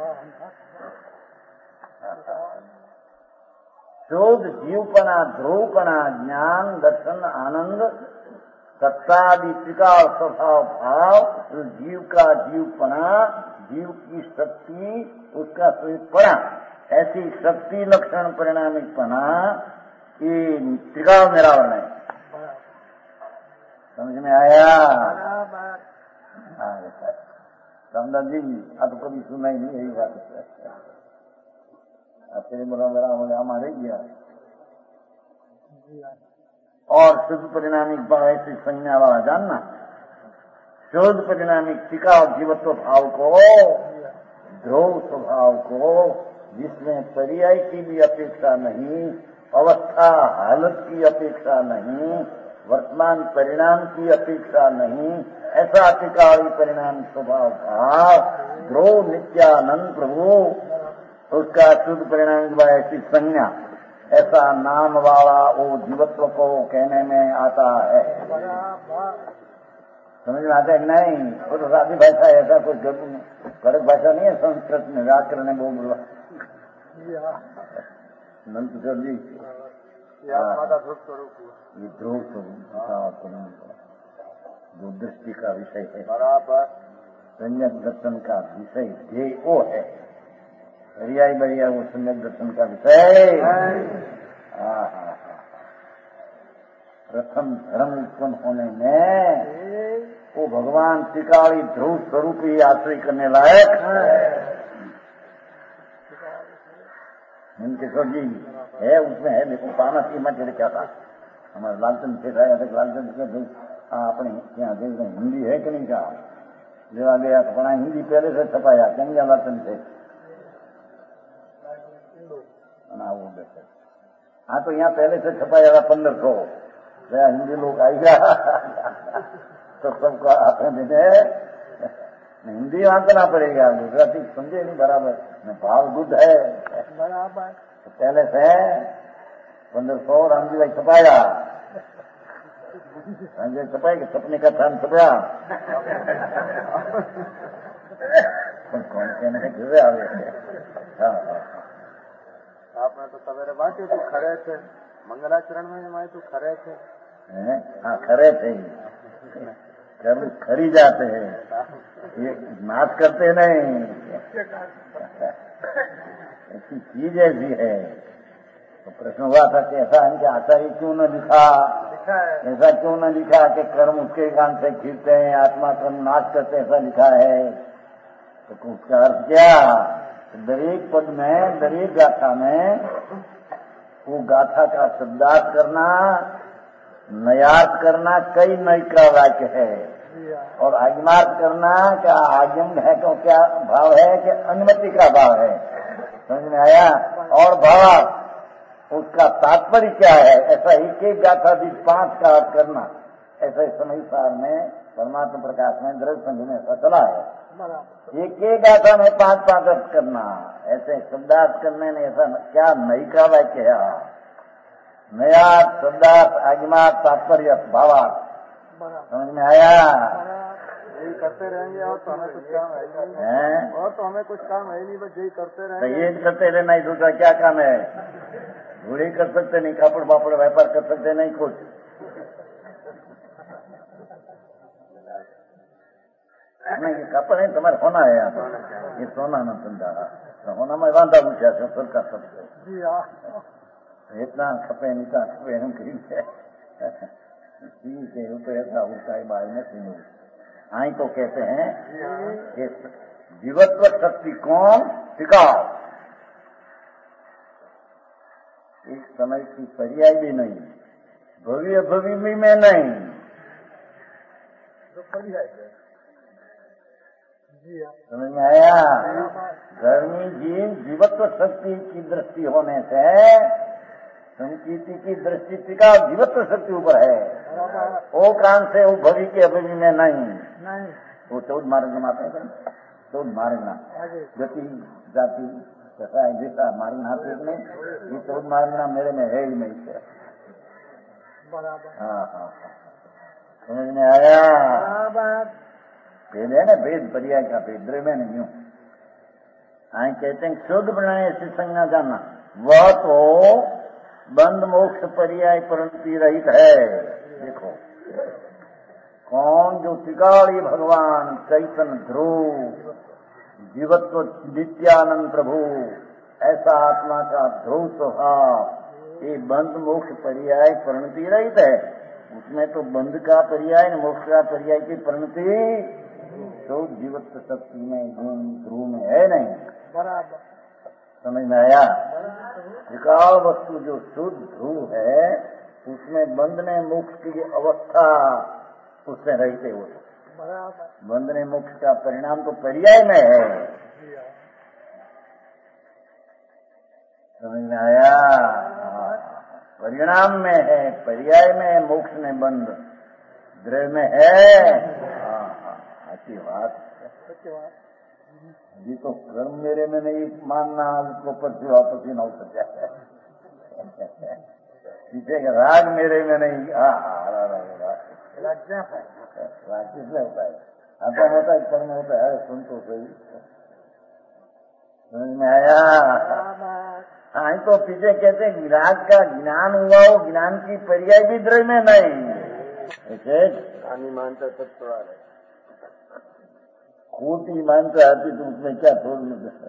शुद्ध जीवपना ध्रुवपना ज्ञान दर्शन आनंद सत्तादि टिकाव स्वभाव भाव तो जीव का जीवपना जीव की शक्ति उसका स्वरूपपना ऐसी शक्ति लक्षण परिणामिकपना ये टिकाव निरावरण है। समझ में आया। रामदास जी अब तो कभी सुना ही नहीं यही बात है। तेरे बोला मेरा हमारे गया और शुद्ध परिणामिक भाव ऐसी संज्ञा वाला जानना शुद्ध परिणामिक टिकाव जीवत्व भाव को ध्रुव स्वभाव को जिसमें पर्याय की भी अपेक्षा नहीं अवस्था हालत की अपेक्षा नहीं वर्तमान परिणाम की अपेक्षा नहीं ऐसा टिकावी परिणाम स्वभाव भाव ध्रुव नित्यानंद प्रभु उसका शुद्ध परिणाम ऐसी संज्ञा ऐसा नाम वाला वो जीवत्व को कहने में आता है। समझ में आता है कि नहीं। वो तो सादी भाषा है ऐसा कोई कड़क भाषा नहीं है। संस्कृत में व्याकरण है बोल नंद किशोर जी ये ध्रुव स्वरूप जो दृष्टि का विषय है बराबर संयक दर्शन का विषय ध्येय वो है। हरियाई बढ़िया वो सम्यक दर्शन का विषय प्रथम धर्म उत्पन्न होने में वो भगवान टिकाली ध्रुव स्वरूप ही आश्रय करने लायक किशोर जी है उसमें है। देखो पाना सीमा चढ़ क्या था हमारे लालचंद थे लालचंद से अपने यहाँ देख रहे हिंदी है कि नहीं कहा लेवा गया तो अपना हिंदी पहले से छपाया क्या लालचंद थे। हाँ तो यहाँ पहले से छपाया था 1500 गया हिंदी लोग आएगा तो सबको अपने देने हिंदी आंकना पड़ेगा गुजराती समझे नहीं बराबर भाव बुद्ध है बराबर तो पहले से 1500 रामजी भाई छपाया रामजी छपाए कि छपने का स्थान छपया कौन कहने गिरे आ गए। आपने तो सवेरे बांटे तो खड़े थे मंगलाचरण में हमारे तो खड़े थे हाँ खड़े थे कर्म खरी जाते हैं, ये नाश करते नहीं। ऐसी चीज ऐसी है। तो प्रश्न हुआ था कि ऐसा इनके आचार्य क्यों न लिखा, ऐसा क्यों न लिखा कि कर्म उसके कान से खींचते हैं, आत्मा कर्म नाश करते, ऐसा लिखा है। तो उसका अर्थ क्या, दरेक पद में, दरेक गाथा में वो गाथा का शब्दार्थ करना, नयार्थ करना कई नई का वाक्य है, और आगमार्थ करना क्या आगम है, तो क्या भाव है कि अनुमति का भाव है। समझ में आया। और भाव उसका तात्पर्य क्या है, ऐसा एक एक गाथा भी 5 का अर्थ करना, ऐसा समय सार में परमात्मा प्रकाश में द्रव्य संघ में ऐसा चला है। एक एक गाथा में 5 अर्थ करना, ऐसे शब्दार्थ करने में ऐसा क्या नई का वाक्य है। नया शब्दार्थ, आगमार्थ, तात्पर्य, भावार्थ। समझ में आया। यही करते रहेंगे और तो हमें कुछ काम है नहीं, और तो हमें कुछ काम है नहीं, बस यही करते रहेंगे। ये करते रहना ही, दूसरा क्या काम है। घोड़ी कर सकते नहीं, कापड़ बापड़ व्यापार कर सकते नहीं कुछ। नहीं, ये कापड़ है तुम्हारे होना है यहाँ पर, ये सोना न धंधा होना में वांधा पूछा सर का सबसे इतना खपे नीता खपे हम ठीक है रुपये ऐसा होता है बाई में सुनो। आई तो कहते हैं कि जीवत्व शक्ति कौन टिकाओ, एक समय की पर्याय भी नहीं, भव्य भविष्य में नहीं, तो पर्याय समझ में आया। धर्मी जीवत्व शक्ति की दृष्टि होने से संकीर्ति की दृष्टि टिका जीवत्व शक्ति ऊपर है, वो कान से वो भवि के अभिवी में नहीं। वो 14 मार्ग माते हैं, 14 मार्ग ना गति जाति कैसा है जैसा मार्ग नाते नहीं, ये 14 मार्ग ना मेरे में है ही नहीं से। हाँ, समझ में आया। भेद है ना, भेद पर्याय का भेद, द्रव्य में नहीं हूँ। आई कहते हैं शुद्ध बनाए ऐसी संज्ञा जानना, वह तो बंद मोक्ष पर्याय परिणति रहित है। देखो कौन, जो त्रिकाली भगवान चैतन्य ध्रुव जीवत्व नित्यानंद प्रभु, ऐसा आत्मा का ध्रुव स्वभाव, ये बंद मोक्ष पर्याय परिणति रहित है। उसमें तो बंद का पर्याय मोक्ष का पर्याय की परिणति तो जीवत्व शक्ति में गुण ध्रुव में है नहीं। बराबर समझ में आया। त्रिकाल वस्तु जो शुद्ध ध्रुव है, उसमें बंधने मोक्ष की अवस्था उसमें रहते हो, बंधने मोक्ष का परिणाम तो पर्याय में है। समझ में आया। परिणाम में है, पर्याय में मोक्ष में बंध, द्रव्य में है। अच्छी बात। ये तो कर्म मेरे में नहीं मानना, उसको परसे वापस ही ना उतर जाए। पीछे का राग मेरे में नहीं, राग किसमें होता है, आता होता है कर्म होता है, सुन तो सही। समझ में आया। हाँ, तो पीछे कहते हैं विराग का ज्ञान हुआ, वो ज्ञान की पर्याय भी द्रव्य में नहीं। ऐसे हानि मानता सब तो आ रहे खोटी मानता आती तो उसमें क्या छोड़ने देता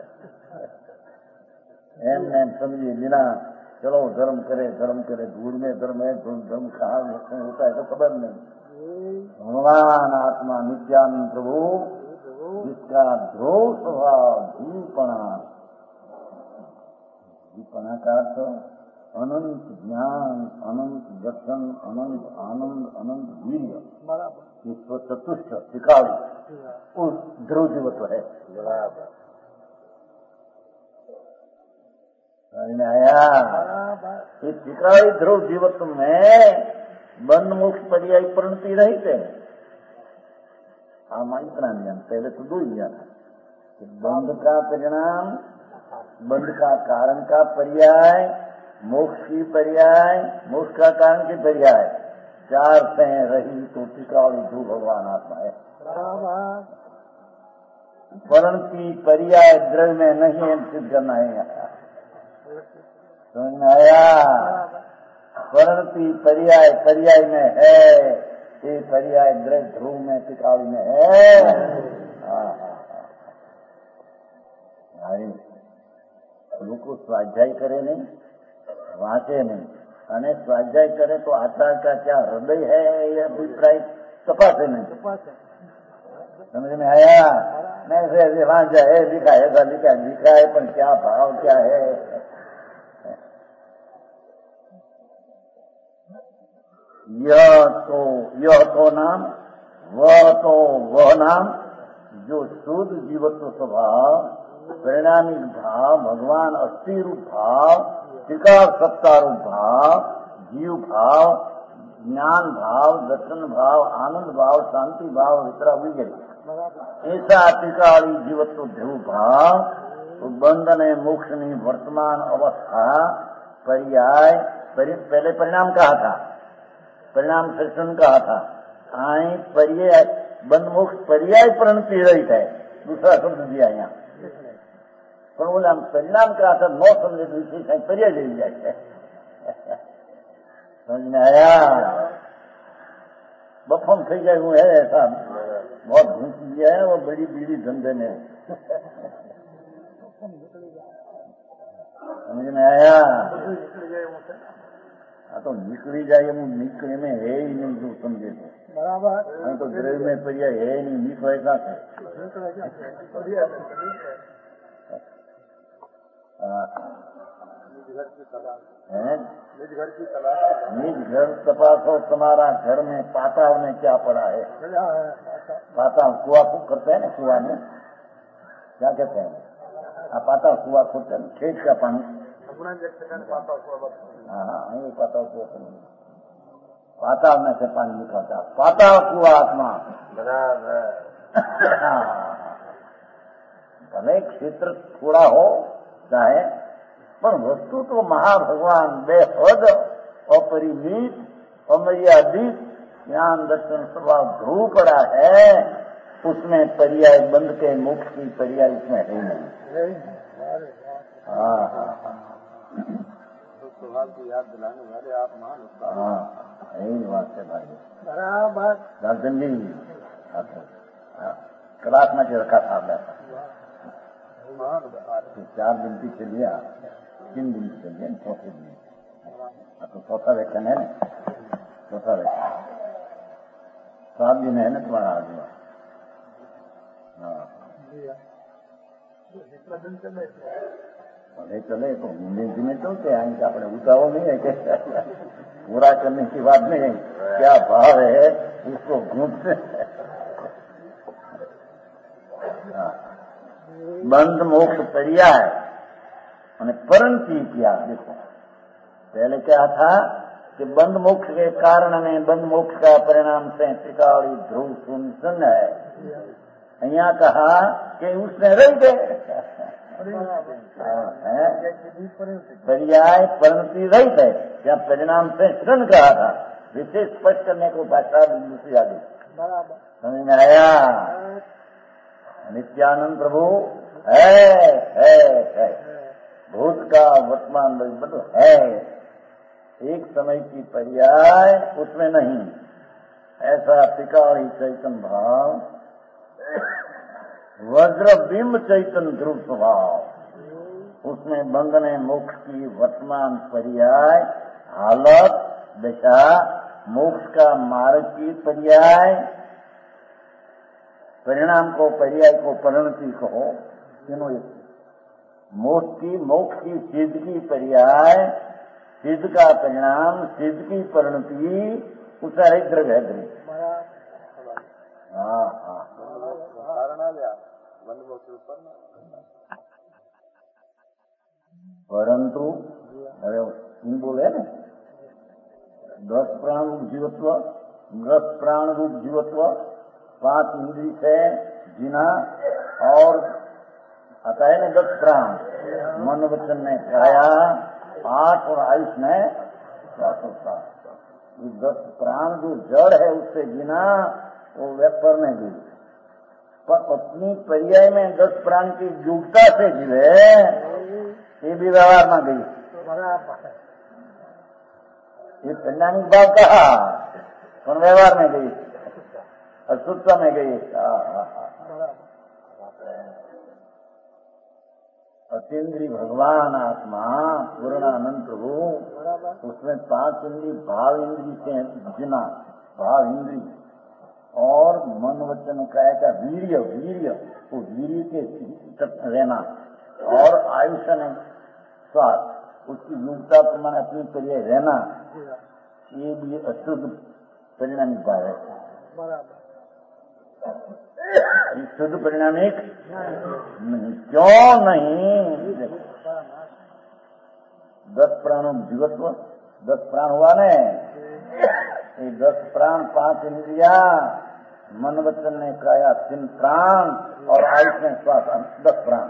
है। एम समझिए बिना, चलो धर्म करे, दूर में धर्म है, धर्म कहाँ होता है तो खबर नहीं। भगवान आत्मा नित्यानंद प्रभु, जिसका ध्रुव स्वभाव जीवपना का अर्थ अनंत ज्ञान, अनंत दर्शन, अनंत आनंद, अनंत वीर्य, ईश्वर चतुष्ट त्रिकाली, उस ध्रुव जीवत्व है। आया। इस त्रिकाली ध्रुव जीवत्व में बंद मोक्ष पर्याय परिणति रहित है। हाँ, इतना ज्ञान पहले तो 2 ज्ञान है, बंद का परिणाम, बंद का कारण का पर्याय, मोक्ष की पर्याय, मोक्ष का कारण की पर्याय, 4 से रही तो त्रिकाली ध्रुव भगवान आत्मा है। परंतु पर्याय द्रव्य में नहीं है, सिद्ध करना है। समझ में आया। परंतु पर्याय में है, ये पर्याय ध्रुव में टिकाड़ी में है। લોકો સ્વાધ્યાય કરે નહીં, વાંચે નહીં, અને સ્વાધ્યાય કરે તો આચાર का क्या हृदय है ये अभिप्राय तपासे नहीं। समझ में आया? नहीं से वहां जाए लिखा है लिखा है पर क्या भाव क्या है। यह तो नाम वह नाम जो शुद्ध जीवत्व स्वभाव, परिणामिक भाव, भगवान अस्थि रूप भाव, टिका सत्ता रूप भाव, जीव भाव, ज्ञान भाव, दर्शन भाव, आनंद भाव, शांति भाव, वितरा विजय, ऐसा टिकाड़ी जीवत्व ध्रुव भाव तो बंधन है मोक्ष नहीं वर्तमान अवस्था पर्याय। पहले परिणाम कहा था, परिणाम दर्शन कहा था, आई पर्याय बंध मोक्ष पर्याय परिणति रहित है, दूसरा शब्द दिया यहाँ। पर बोले हम परिणाम कहा था, नौ समझे विशेष पर्याय ले लिया है। समझ में आया? बफम થઈ गए हुए है ऐसा, बहुत घूस लिया है वो बड़ी बीड़ी धंधे में। समझ में आया? हाँ तो निकली जाए निकले में है ही नहीं जो समझे तो बराबर। तो गृह में पर्याय है ही नहीं, निकल ऐसा है। निज घर तपासो तुम्हारा घर में पाताल में क्या पड़ा है। पाताल कुआ को करते हैं ना, कुआ में क्या कहते हैं, पाताल कुआ खोदते हैं, खेत का पानी। हाँ ये पाताल कुआ, पाताल में से पानी निकलता, पाताल कुआ आत्मा बराबर। भले क्षेत्र थोड़ा हो चाहे, पर वस्तु तो महाभगवान बेहद अपरिमित अमर्यादित ज्ञान दर्शन स्वभाव ध्रुव पड़ा है, उसमें पर्याय बंद के मोक्ष की पर्याय इसमें है नहीं। स्वभाव की याद दिलाने वाले आप महान। यही बात है भाई बराबर। दर्शन जी क्लास में रखा था 4 दिन पीछे लिया, 3 दिन पीछे लिया, चौथे दिन। तो चौथा व्याख्यान है ना, चौथा व्याख्यान 7 दिन है ना तुम्हारा आज। भले चले तो धीमे चलते आएंगे, अपने उतावल नहीं है कि पूरा करने की बात नहीं, क्या भाव है उसको घूमते। बंध मोक्ष पर्याय मैंने परंती किया। देखो पहले क्या था कि बंध मोक्ष के कारण में बंध मोक्ष का परिणाम से टिकाड़ी ध्रुव सुन है। यहाँ कहा कि उसने रह गए पर्याय परिणति रहित है, क्या परिणाम से श्रण कहा था, विशेष स्पष्ट करने को भाषा दूसरी आ गई। समझ में आया? नित्यानंद प्रभु है भूत का वर्तमान मतलब है, एक समय की पर्याय उसमें नहीं। ऐसा टिकाड़ी चैतन्य भाव, वज्र बिंब चैतन्य ध्रुव स्वभाव, उसमें बंधने मोक्ष की वर्तमान पर्याय हालत दशा, मोक्ष का मार्ग की पर्याय, परिणाम को पर्याय को परिणति कहो, तीनों मोक्ष की सिद्ध की पर्याय, सिद्ध का परिणाम, सिद्ध की परिणति, उसका एक द्रव्य है द्रव्य। परंतु अरे बोले ना 10 प्राण रूप जीवत्व, 10 प्राण रूप जीवत्व, 5 इंद्रिय से जीना, और आता है ना 10 प्राण, मन वचन में काया, 8 और आयुष में श्वासोत्ता। ये 10 प्राण जो जड़ है उससे जीना, वो व्यापार में भी, पर अपनी पर्याय में 10 प्राण की युगता से जीवे, ये भी व्यवहार में गई। ये परिणामिक भाव कहा, कौन व्यवहार में गई, अशुद्धता में गई। अतीन्द्रिय भगवान आत्मा पूर्णानंद प्रभु, उसमें 5 इंद्रिय भाव इंद्रिय से जिना, भाव इंद्रिय और मन वचन काया का वीर्य, वो वीर्य के रहना और आयुष ने स्वास्थ्य, उसकी योग्यता प्रमाण अपनी पर्याय रहना, ये भी अशुद्ध परिणामी भाव है। शुद्ध परिणामिक नहीं, क्यों नहीं? 10 प्राणों जीवत्व, 10 प्राण हुआ ने, ये 10 प्राण, 5 इंद्रिया, मन वचन ने काया 3 प्राण और आयुष में श्वास 10 प्राण।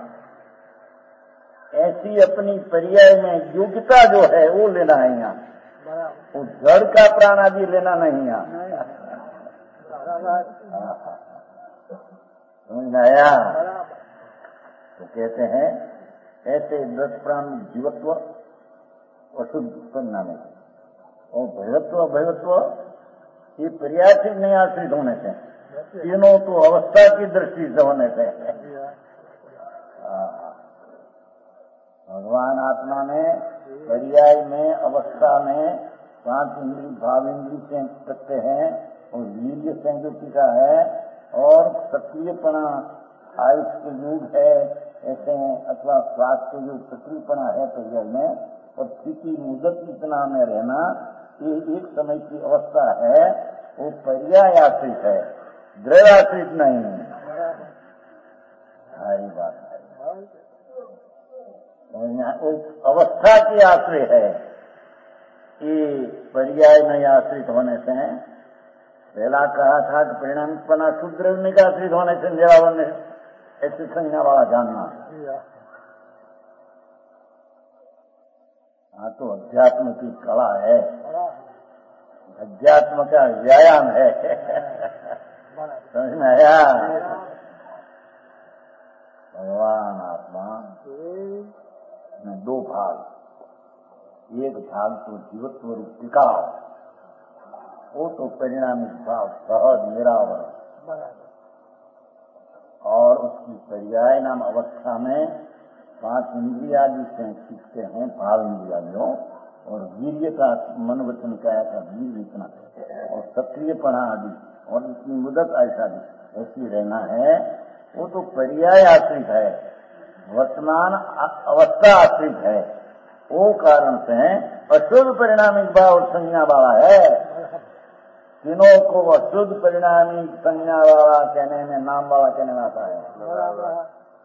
ऐसी अपनी पर्याय में योग्यता जो है वो लेना है यहाँ, वो जड़ का प्राण आदि लेना नहीं यहाँ। समझ में आया? तो कहते हैं ऐसे 10 प्राण जीवत्व अशुद्ध परिणाम है, और भैवत्व ये पर्याय नहीं आश्रित होने से, तीनों तो अवस्था की दृष्टि से होने से। भगवान आत्मा में पर्याय में अवस्था में 5 इंद्रिय भाव इंद्रिय से सकते हैं, और वीर्य संयुक्ति का है, और सक्रियपना आयुष के युग है ऐसे, अथवा स्वास्थ्य के युग सक्रियपना है पर्याय में, और स्थिति मुदत इतना में रहना ये एक समय की अवस्था है, वो पर्याय आश्रित है, द्रव्य आश्रित नहीं। सारी बात है, वो अवस्था की आश्रय है, ये पर्याय में आश्रित होने से। पहला कहा था कि परिणामिकपना शुद्र का आश्रित होने से निरावरण ने ऐसी संज्ञा वाला जानना। हाँ, तो अध्यात्म की कला है, अध्यात्म का व्यायाम है। समझ में आया? भगवान आत्मा में 2 भाग, एक भाग तो जीवत्व रूप टिकाव, वो तो परिणामिक भाव सहज निरावरण, और उसकी पर्याय नाम अवस्था में 5 इंद्रियादि से सीखते हैं, भाव इंद्रियादियों, और वीर्य का मन वचन काया का वीर्य इतना, और सक्रियपणा आदि, और इसकी मुदत ऐसा भी ऐसी रहना है, वो तो पर्याय आश्रित है, वर्तमान अवस्था आश्रित है, वो कारण से अशुद्ध परिणामिक भाव और संज्ञा वाला है। तीनों को अशुद्ध परिणामी संज्ञा वाला कहने में, नाम वाला कहने में आता है।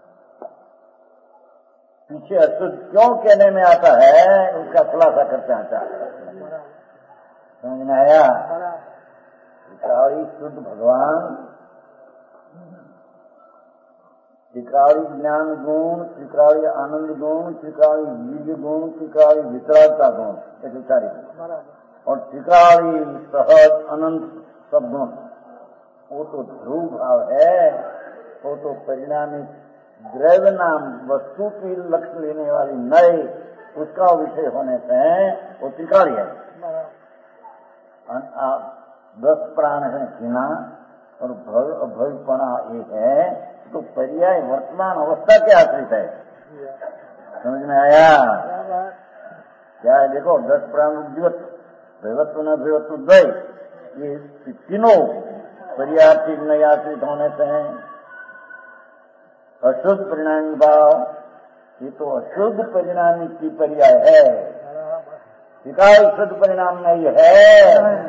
पीछे अशुद्ध क्यों कहने में आता है, उसका खुलासा करते हैं। समझ में आया? त्रिकाली शुद्ध भगवान, त्रिकाली ज्ञान गुण, त्रिकाली आनंद गुण, त्रिकाली वीर्य गुण, त्रिकाली वितरागता गुण, ऐसे 4, और त्रिकाली सहज अनंत सब गुण, वो तो ध्रुव भाव है, वो तो परिणामी द्रव्य नाम वस्तु की लक्ष्य लेने वाली नए उसका विषय होने से वो त्रिकाली है। 10 प्राण है जीना, और भविपणा एक है, तो पर्याय वर्तमान अवस्था के आश्रित है। समझ में आया? क्या है? देखो 10 प्राण जीवत्व, भैवत्व न भैवत्व द्वय, ये तीनों पर्याय नहीं आश्रित होने से अशुद्ध परिणामी भाव, ये तो अशुद्ध परिणामी की पर्याय है, विकास शुद्ध परिणाम नहीं है।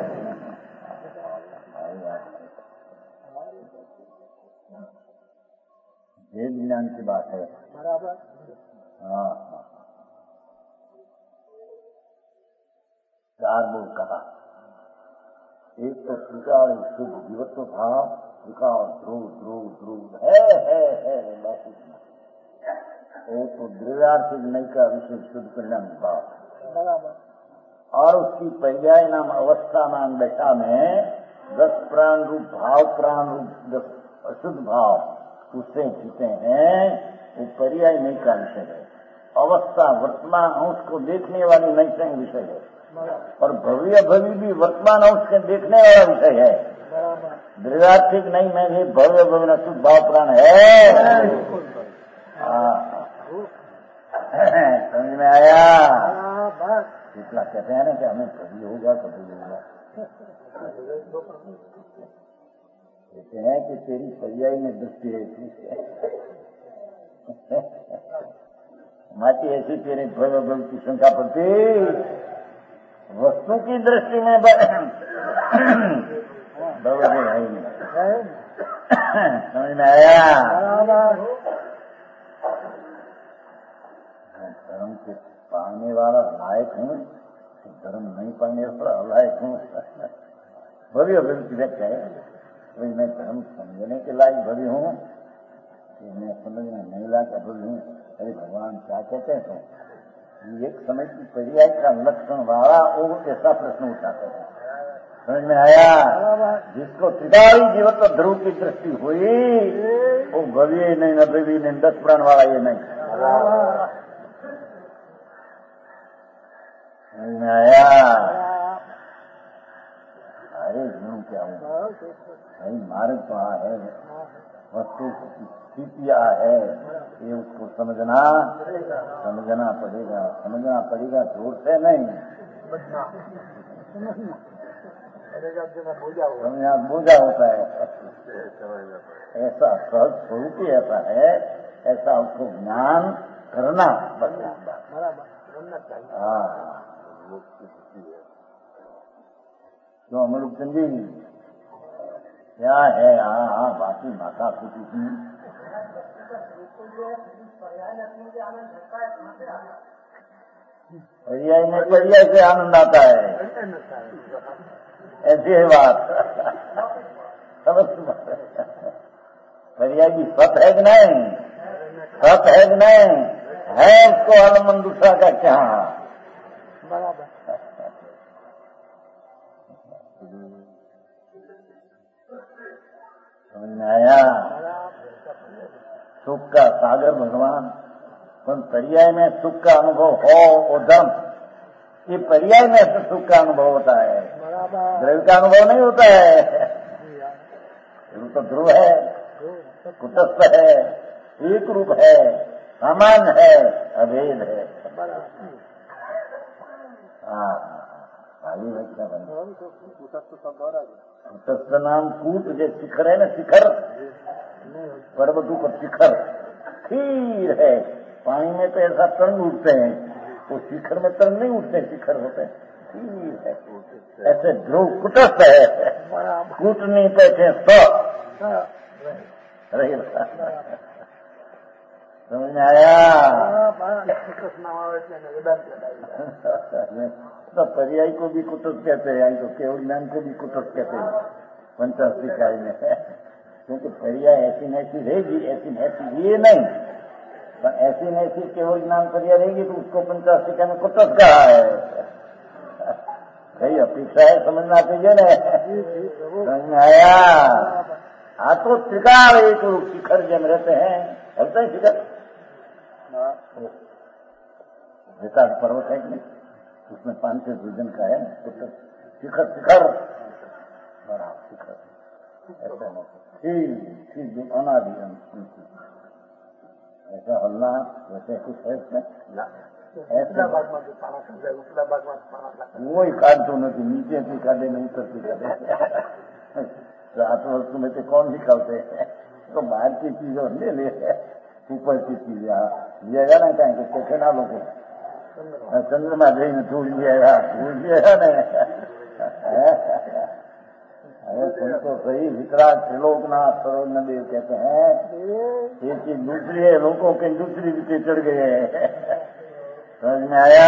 ये ज्ञान की बात है। हाँ, 4 बोल कहा, एक तो त्रिकाल शुद्ध जीवत्व भाव, त्रिकाल ध्रुव ध्रुव ध्रुव है बाकी, वो तो द्रव्यार्थिक नहीं का विषय शुद्ध परिणाम भाव, और उसकी पर्याय नाम अवस्था नाम दशा में 10 प्राण रूप भाव, प्राण रूप 10 अशुद्ध भाव उससे जीते हैं, वो पर्याय नहीं का विषय है। अवस्था वर्तमान अंश को देखने वाली नहीं का विषय है, और भव्य भवि भी वर्तमान अंश के देखने वाला विषय है। दृढ़ार्थिक नहीं, मैं ये भव्य भवि न शुद्ध भाव प्राण है। समझ में आया? इतना कहते हैं ना कि हमें कभी होगा कभी होगा। कहते हैं कि तेरी पर्याय में दृष्टि है, माटी ऐसी तेरे भव्य भव की शंका पड़ती, वस्तु की दृष्टि में भव्य है ही नहीं। समझ में आया? धर्म के पाने वाला लायक हूँ, धर्म नहीं पाने वाला अलायक हूँ। भव्य भव्य की व्याख्या है, मैं धर्म समझने के लायक भव्य हूँ, मैं समझने नहीं लायक भव्य हूँ। अरे भगवान क्या कहते हैं? तो एक समय की पर्याय का लक्षण वाला वो ऐसा प्रश्न उठाते हैं। समझ में आया? जिसको त्रिकाली जीवत्व ध्रुव की दृष्टि हुई, वो भव्य नहीं, न भव्य नहीं, 10 प्राण वाला ये नहीं। समझ में आया? अरे यूं क्या हूँ भाई, मार्ग तो है, वस्तु स्थितिया है, ये उसको समझना पड़ेगा, जोर से नहीं। समझना बोझा होता है, ऐसा सहज स्वरूप ही ऐसा है, ऐसा उसको ज्ञान करना पड़ेगा। हाँ, तो अमरूप चंदी क्या है? हाँ, बाकी माता कुछ नहीं। पर्याय में पर्याय से आनंद आता है, ऐसी है बात। पर्याय की सत है कि नहीं? सत है कि नहीं? है उसको आलमन दूसरा का क्या? बराबर। समझ में आया? सुख का सागर भगवान, पर पर्याय में सुख का अनुभव हो वो धर्म, ये पर्याय में सुख का अनुभव होता है, द्रव्य का अनुभव नहीं होता है। वो तो ध्रुव है, कुटस्थ है, एक रूप है, समान है, अभेद है। कुटस्थ नाम कूट, जो शिखर है ना, शिखर पर्वतों पर शिखर स्थिर है। पानी में तो ऐसा तरंग उठते हैं, तो शिखर में तरंग नहीं उठते, शिखर होते हैं, स्थिर है। ऐसे ध्रुव कुटस्थ है, कूट नहीं कहते समझ में आया? तो पर्याय को भी कुटस्थ कहते हैं, तो केवल ज्ञान को भी कुटस्थ कहते हैं पंचास्तिकाय में, क्योंकि पर्याय ऐसी नैसी रहेगी, ऐसी नैसी ये नहीं, पर ऐसी नैसी केवल ज्ञान पर्याय रहेगी तो उसको पंचास्तिका में कुटस्थ कहा है। कई अपेक्षा है, समझना चाहिए न। समझ में आया? हाँ, तो त्रिकाल एक शिखर जम रहते हैं, चलते हैं शिखर, विकास पर्वत है कि नहीं, उसमें 500 भोजन का है, शिखर शिखर बड़ा शिखर, ऐसा ठीक अनादि ऐसा हल्ला वैसे कुछ है इसमें, ऐसा वही काटो नहीं, नीचे की काटे नहीं, ऊपर की काटे। रात वस्तु में से कौन निकालते हैं? तो बाहर की चीजों ले ले, ऊपर की चीजें लिएगा ना, कहेंगे कैसे ना लोगों चंद्रमा गई में धूल लिएगा नहीं। अरे तुमको सही विकराट त्रिलोकनाथ सरोज देव कहते हैं, ये चीज दूसरी है, लोगों के दूसरी नीचे चढ़ गए। समझ में आया?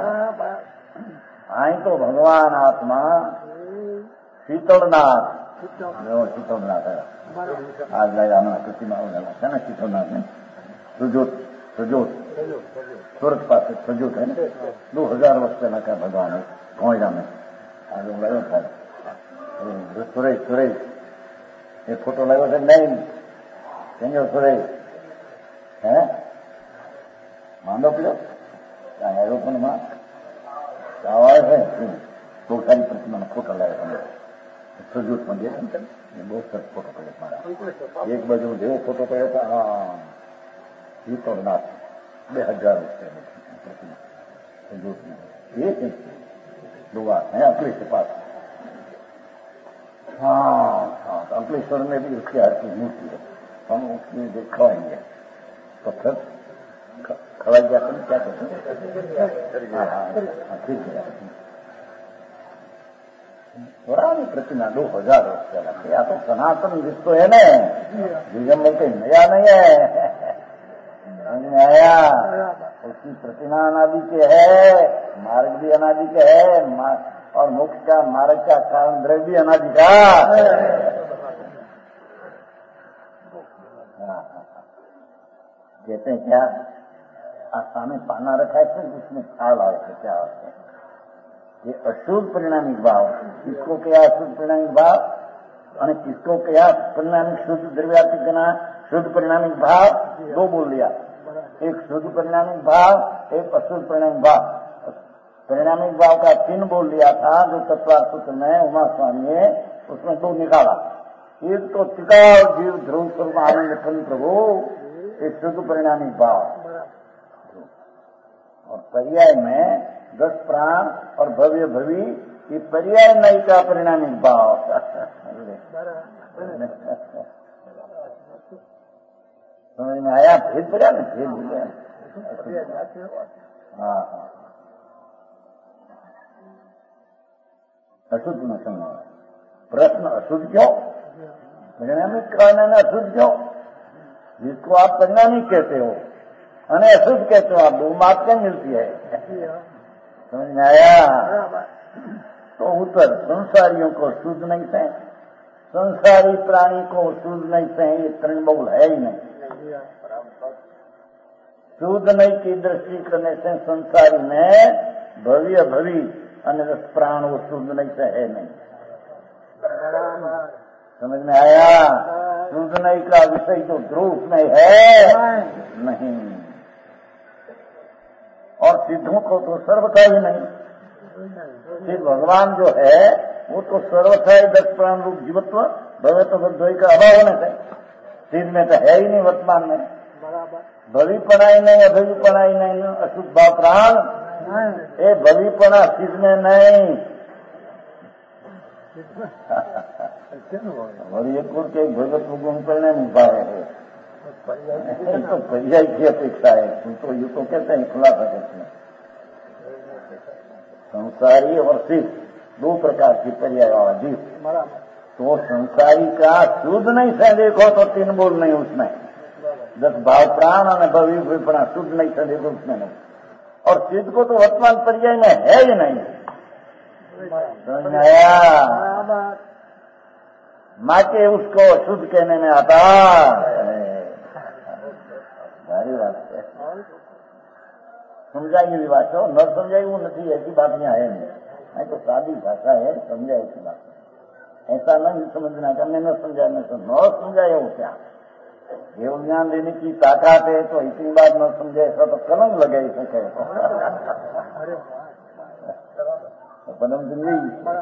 आई तो भगवान आत्मा शीतलनाथ, शीतलनाथ है आज लगा हमारा प्रतिमा हो गया है ना, शीतलनाथ में सुजोत स्वर्ग पास सुजोत है ना, 2000 वर्ष पहला का भगवान है कोयला में, आज लगा था सुरेश ये फोटो लगा था नहीं, संजय सुरेश है मांडव प्लो एरोप्लेन में आवाज है બહુ સારી પ્રતિમાનો ફોટો લાવ્યો તમે સજૂત મંદિર બહુ સરસ ફોટો પડ્યો મારા એક બાજુ જેવો ફોટો પડ્યો હતો હા શીતળનાથ 2000 પ્રતિમા સજૂત એક इंच दुआ है अंकलेश्वर पास हाँ अंकलेश्वर में भी उसके हाथ की मूर्ति है हम उसमें खवाएंगे पत्थर खवाई जाते हैं क्या कहते हैं ठीक है पुरानी प्रतिमा 2000 वर्ष पहले या तो सनातन विश्व है ना दिगंबर के नया नहीं है आया उसकी प्रतिमा अनादि के है मार्ग भी अनादि के है और मोक्ष का मार्ग का कारण द्रव्य भी अनादि का कहते हैं क्या सामने पाना रखा है फिर उसमें छाल आए थे क्या होते हैं ये अशुद्ध परिणामिक भाव किसको क्या अशुद्ध परिणामिक भाव और किसको क्या परिणामिक शुद्ध द्रव्यात्मक गना शुद्ध परिणामिक भाव दो बोल दिया एक शुद्ध परिणामिक भाव एक अशुद्ध परिणामिक भाव परिणामिक भाव का 3 बोल दिया था जो तत्वार्थ सूत्र में उमा स्वामी ने उसमें 2 निकाला एक तो टिकाऊ जीव ध्रुव स्वरूप आनंद खंड प्रभु एक शुद्ध परिणामिक भाव और पर्याय में 10 प्राण और भव्य भवी ये पर्याय नई का परिणामिक भाव समझ में आया भेद पड़ा ना भेद मिला हाँ हाँ अशुद्ध में समझ प्रश्न अशुद्ध क्यों परिणामिक कारण है अशुद्ध क्यों जिसको आप परिणामिक कहते हो અને अशुद्ध कहते हो आप 2 बात क्या मिलती है समझ में आया तो उत्तर संसारियों को शुद्ध नहीं सहे संसारी प्राणी को शुद्ध नहीं सहे ये त्रिबहुल है ही नहीं शुद्ध नहीं की दृष्टि करने से संसारी में भव्य भवी अन्य प्राण वो शुद्ध नहीं से है नहीं समझ में आया शुद्ध नहीं का विषय जो ध्रुव में है नहीं और सिद्धों को तो सर्वथा ही नहीं सिद्ध भगवान जो है वो तो सर्वथा ही 10 प्राण रूप जीवत्व भव्य तो द्वय का अभाव होने से सिद्ध में तो है ही नहीं वर्तमान में भविपणा ही नहीं अभविपणा ही नहीं अशुद्ध भाव प्राण ए भविपणा सिद्ध में नहीं और ये कुल के भगत गुण करने नहीं पा रहे हो तो पर्याय की अपेक्षा है तो ये तो कहते हैं खुलासा करते हैं संसारी और सिद्ध 2 प्रकार की पर्यायवादी तो संसारी का शुद्ध नहीं से देखो तो 3 बोल नहीं उसमें 10 भाव प्राण और भविपणा शुद्ध नहीं से देखो उसमें नहीं और सिद्ध को तो वर्तमान पर्याय में है ही नहीं समझ में आया माँ के उसको शुद्ध कहने में आता सारी बात है समझाएगी भी बात हो न समझाएगी वो नहीं ऐसी बात यहाँ है नहीं तो सादी भाषा है समझाए ऐसी बात ऐसा नहीं समझना का मैं न समझाए मैं तो न समझाए वो क्या ये ज्ञान देने की ताकत है तो इतनी बात न समझे ऐसा तो कलम लगे इसे कहे तो पदम जिंदगी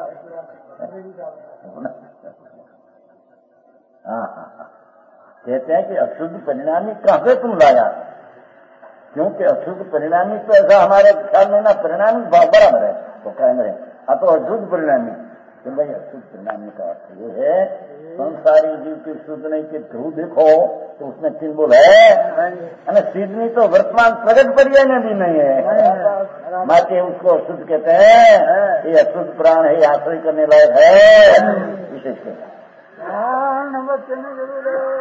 हाँ हाँ कहते हैं कि अशुद्ध परिणामी कहाँ से तुम लाया क्योंकि अशुद्ध परिणामी तो ऐसा हमारे ख्याल में ना परिणामी बराबर है तो कायम रहे तो अशुद्ध परिणामी तो भाई अशुद्ध परिणामी का अर्थ ये है संसारी जीव के शुद्ध नहीं के ध्रुव देखो तो उसमें 3 बोल है सिद्धनी तो वर्तमान प्रगट पर्याय में भी नहीं है माँ के उसको अशुद्ध कहते हैं ये अशुद्ध प्राण है आश्रय करने लायक है विशेष कहते हैं